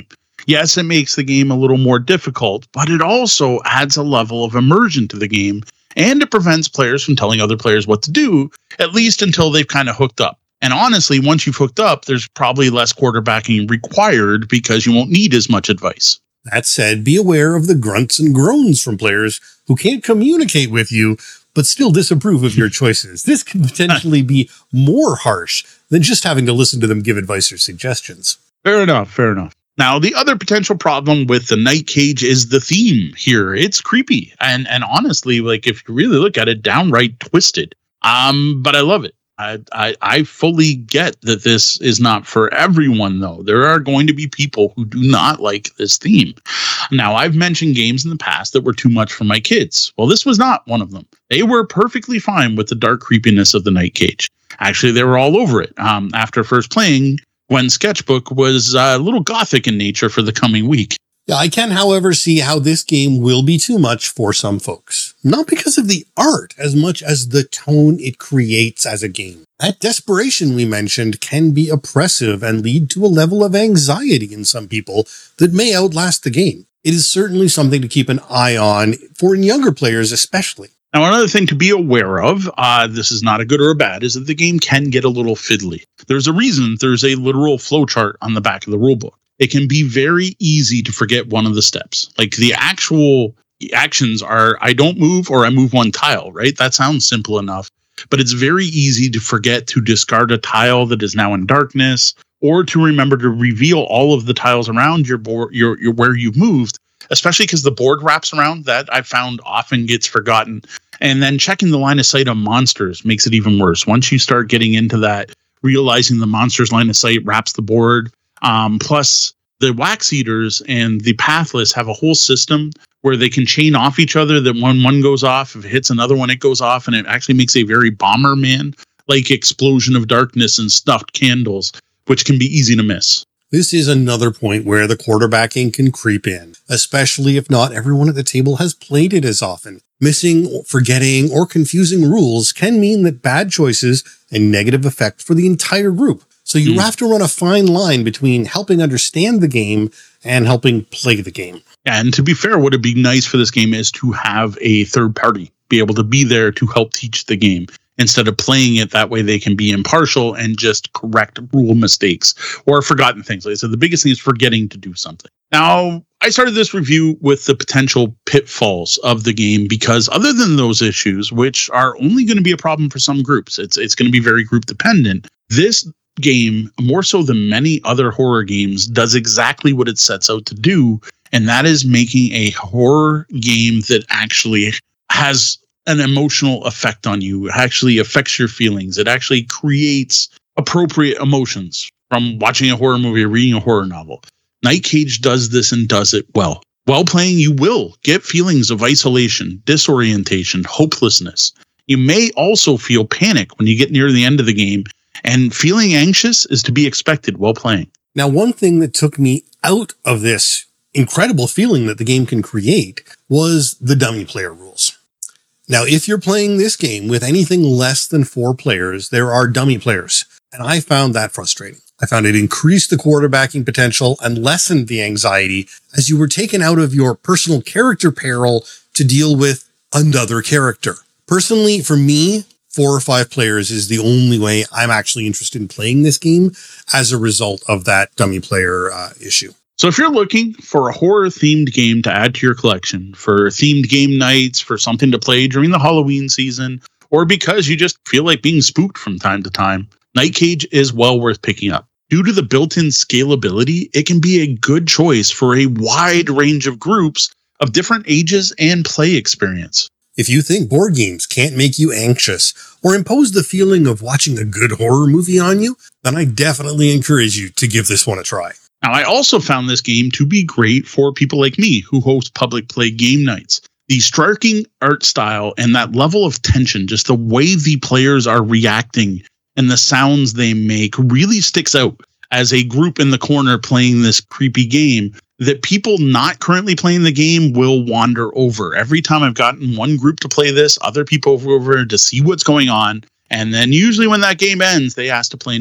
Yes, it makes the game a little more difficult, but it also adds a level of immersion to the game, and it prevents players from telling other players what to do, at least until they've kind of hooked up. And honestly, once you've hooked up, there's probably less quarterbacking required because you won't need as much advice. That said, be aware of the grunts and groans from players who can't communicate with you, but still disapprove of your choices. This can potentially be more harsh than just having to listen to them give advice or suggestions. Fair enough, fair enough. Now, the other potential problem with the Night Cage is the theme here. It's creepy. And and honestly, like if you really look at it, downright twisted. Um, but I love it. I, I I fully get that this is not for everyone, though. There are going to be people who do not like this theme. Now, I've mentioned games in the past that were too much for my kids. Well, this was not one of them. They were perfectly fine with the dark creepiness of the Night Cage. Actually, they were all over it. Um, after first playing, Gwen's sketchbook was uh, a little gothic in nature for the coming week. Yeah, I can, however, see how this game will be too much for some folks. Not because of the art as much as the tone it creates as a game. That desperation we mentioned can be oppressive and lead to a level of anxiety in some people that may outlast the game. It is certainly something to keep an eye on for younger players especially. Now, another thing to be aware of, uh, this is not a good or a bad, is that the game can get a little fiddly. There's a reason there's a literal flowchart on the back of the rulebook. It can be very easy to forget one of the steps. Like the actual actions are, I don't move or I move one tile, right? That sounds simple enough, but it's very easy to forget to discard a tile that is now in darkness, or to remember to reveal all of the tiles around your board, your, your where you've moved, especially because the board wraps around. That I've found often gets forgotten. And then checking the line of sight on monsters makes it even worse. Once you start getting into that, realizing the monster's line of sight wraps the board. Um, plus, the wax eaters and the pathless have a whole system where they can chain off each other, that when one goes off, if it hits another one, it goes off, and it actually makes a very Bomberman-like explosion of darkness and stuffed candles, which can be easy to miss. This is another point where the quarterbacking can creep in, especially if not everyone at the table has played it as often. Missing, forgetting, or confusing rules can mean that bad choices and negative effect for the entire group. So you mm. have to run a fine line between helping understand the game and helping play the game. And to be fair, what would be nice for this game is to have a third party be able to be there to help teach the game. Instead of playing it that way, they can be impartial and just correct rule mistakes or forgotten things. Like I said, the biggest thing is forgetting to do something. Now, I started this review with the potential pitfalls of the game because other than those issues, which are only going to be a problem for some groups, it's it's going to be very group dependent. This game, more so than many other horror games, does exactly what it sets out to do, and that is making a horror game that actually has an emotional effect on you. It actually affects your feelings. It actually creates appropriate emotions from watching a horror movie or reading a horror novel. Night Cage does this and does it well. While playing, you will get feelings of isolation, disorientation, hopelessness. You may also feel panic when you get near the end of the game, and feeling anxious is to be expected while playing. Now, one thing that took me out of this incredible feeling that the game can create was the dummy player rules. Now, if you're playing this game with anything less than four players, there are dummy players, and I found that frustrating. I found it increased the quarterbacking potential and lessened the anxiety as you were taken out of your personal character peril to deal with another character. Personally, for me, four or five players is the only way I'm actually interested in playing this game as a result of that dummy player uh, issue. So if you're looking for a horror-themed game to add to your collection, for themed game nights, for something to play during the Halloween season, or because you just feel like being spooked from time to time, Night Cage is well worth picking up. Due to the built-in scalability, it can be a good choice for a wide range of groups of different ages and play experience. If you think board games can't make you anxious or impose the feeling of watching a good horror movie on you, then I definitely encourage you to give this one a try. Now, I also found this game to be great for people like me who host public play game nights. The striking art style and that level of tension, just the way the players are reacting and the sounds they make really sticks out as a group in the corner playing this creepy game that people not currently playing the game will wander over. Every time I've gotten one group to play this, other people over to see what's going on. And then usually when that game ends, they ask to play next.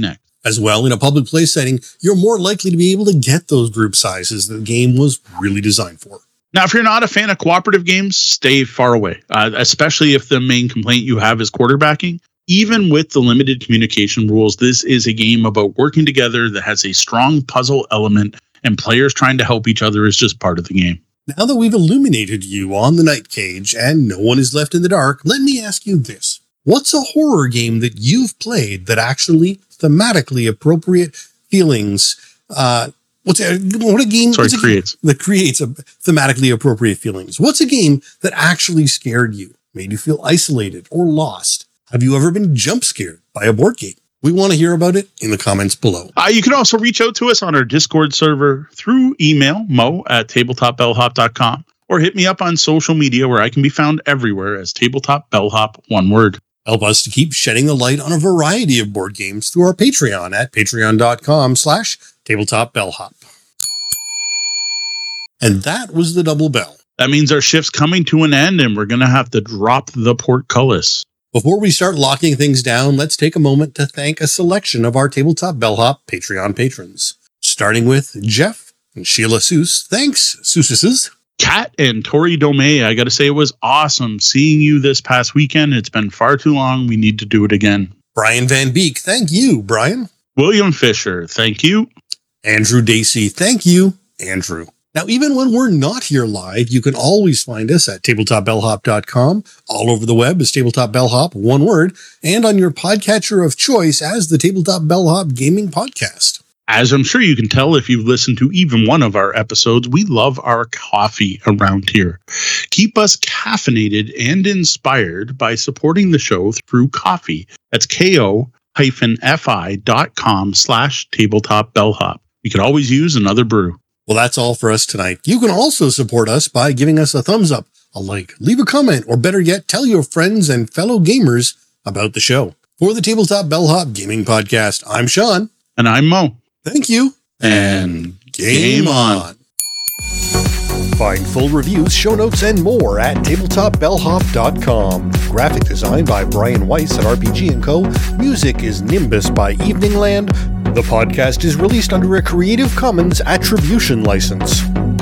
As well, in a public play setting, you're more likely to be able to get those group sizes that the game was really designed for. Now, if you're not a fan of cooperative games, stay far away, uh, especially if the main complaint you have is quarterbacking. Even with the limited communication rules, this is a game about working together that has a strong puzzle element, and players trying to help each other is just part of the game. Now that we've illuminated you on the Night Cage and no one is left in the dark, let me ask you this. What's a horror game that you've played that actually thematically appropriate feelings, uh, what's a, what a game Sorry, what's a creates. Game that creates a thematically appropriate feelings? What's a game that actually scared you, made you feel isolated or lost? Have you ever been jump scared by a board game? We want to hear about it in the comments below. Uh, you can also reach out to us on our Discord server through email, mo at tabletop bellhop dot com, or hit me up on social media where I can be found everywhere as Tabletop Bellhop, one word. Help us to keep shedding the light on a variety of board games through our Patreon at patreon.com slash tabletopbellhop. And that was the double bell. That means our shift's coming to an end and we're going to have to drop the portcullis. Before we start locking things down, let's take a moment to thank a selection of our Tabletop Bellhop Patreon patrons. Starting with Jeff and Sheila Seuss. Thanks, Seussises. Kat and Tori Domey, I got to say it was awesome seeing you this past weekend. It's been far too long. We need to do it again. Brian Van Beek. Thank you, Brian. William Fisher. Thank you. Andrew Dacey. Thank you, Andrew. Now, even when we're not here live, you can always find us at tabletop bellhop dot com. All over the web is Tabletop Bellhop, one word, and on your podcatcher of choice as the Tabletop Bellhop Gaming Podcast. As I'm sure you can tell if you've listened to even one of our episodes, we love our coffee around here. Keep us caffeinated and inspired by supporting the show through coffee. That's ko-fi.com slash tabletop bellhop. You could always use another brew. Well, that's all for us tonight. You can also support us by giving us a thumbs up, a like, leave a comment, or better yet, tell your friends and fellow gamers about the show. For the Tabletop Bellhop Gaming Podcast, I'm Sean. And I'm Mo. Thank you. And game on. Find full reviews, show notes, and more at tabletop bellhop dot com. Graphic design by Brian Weiss at R P G and Co. Music is Nimbus by Eveningland. The podcast is released under a Creative Commons Attribution license.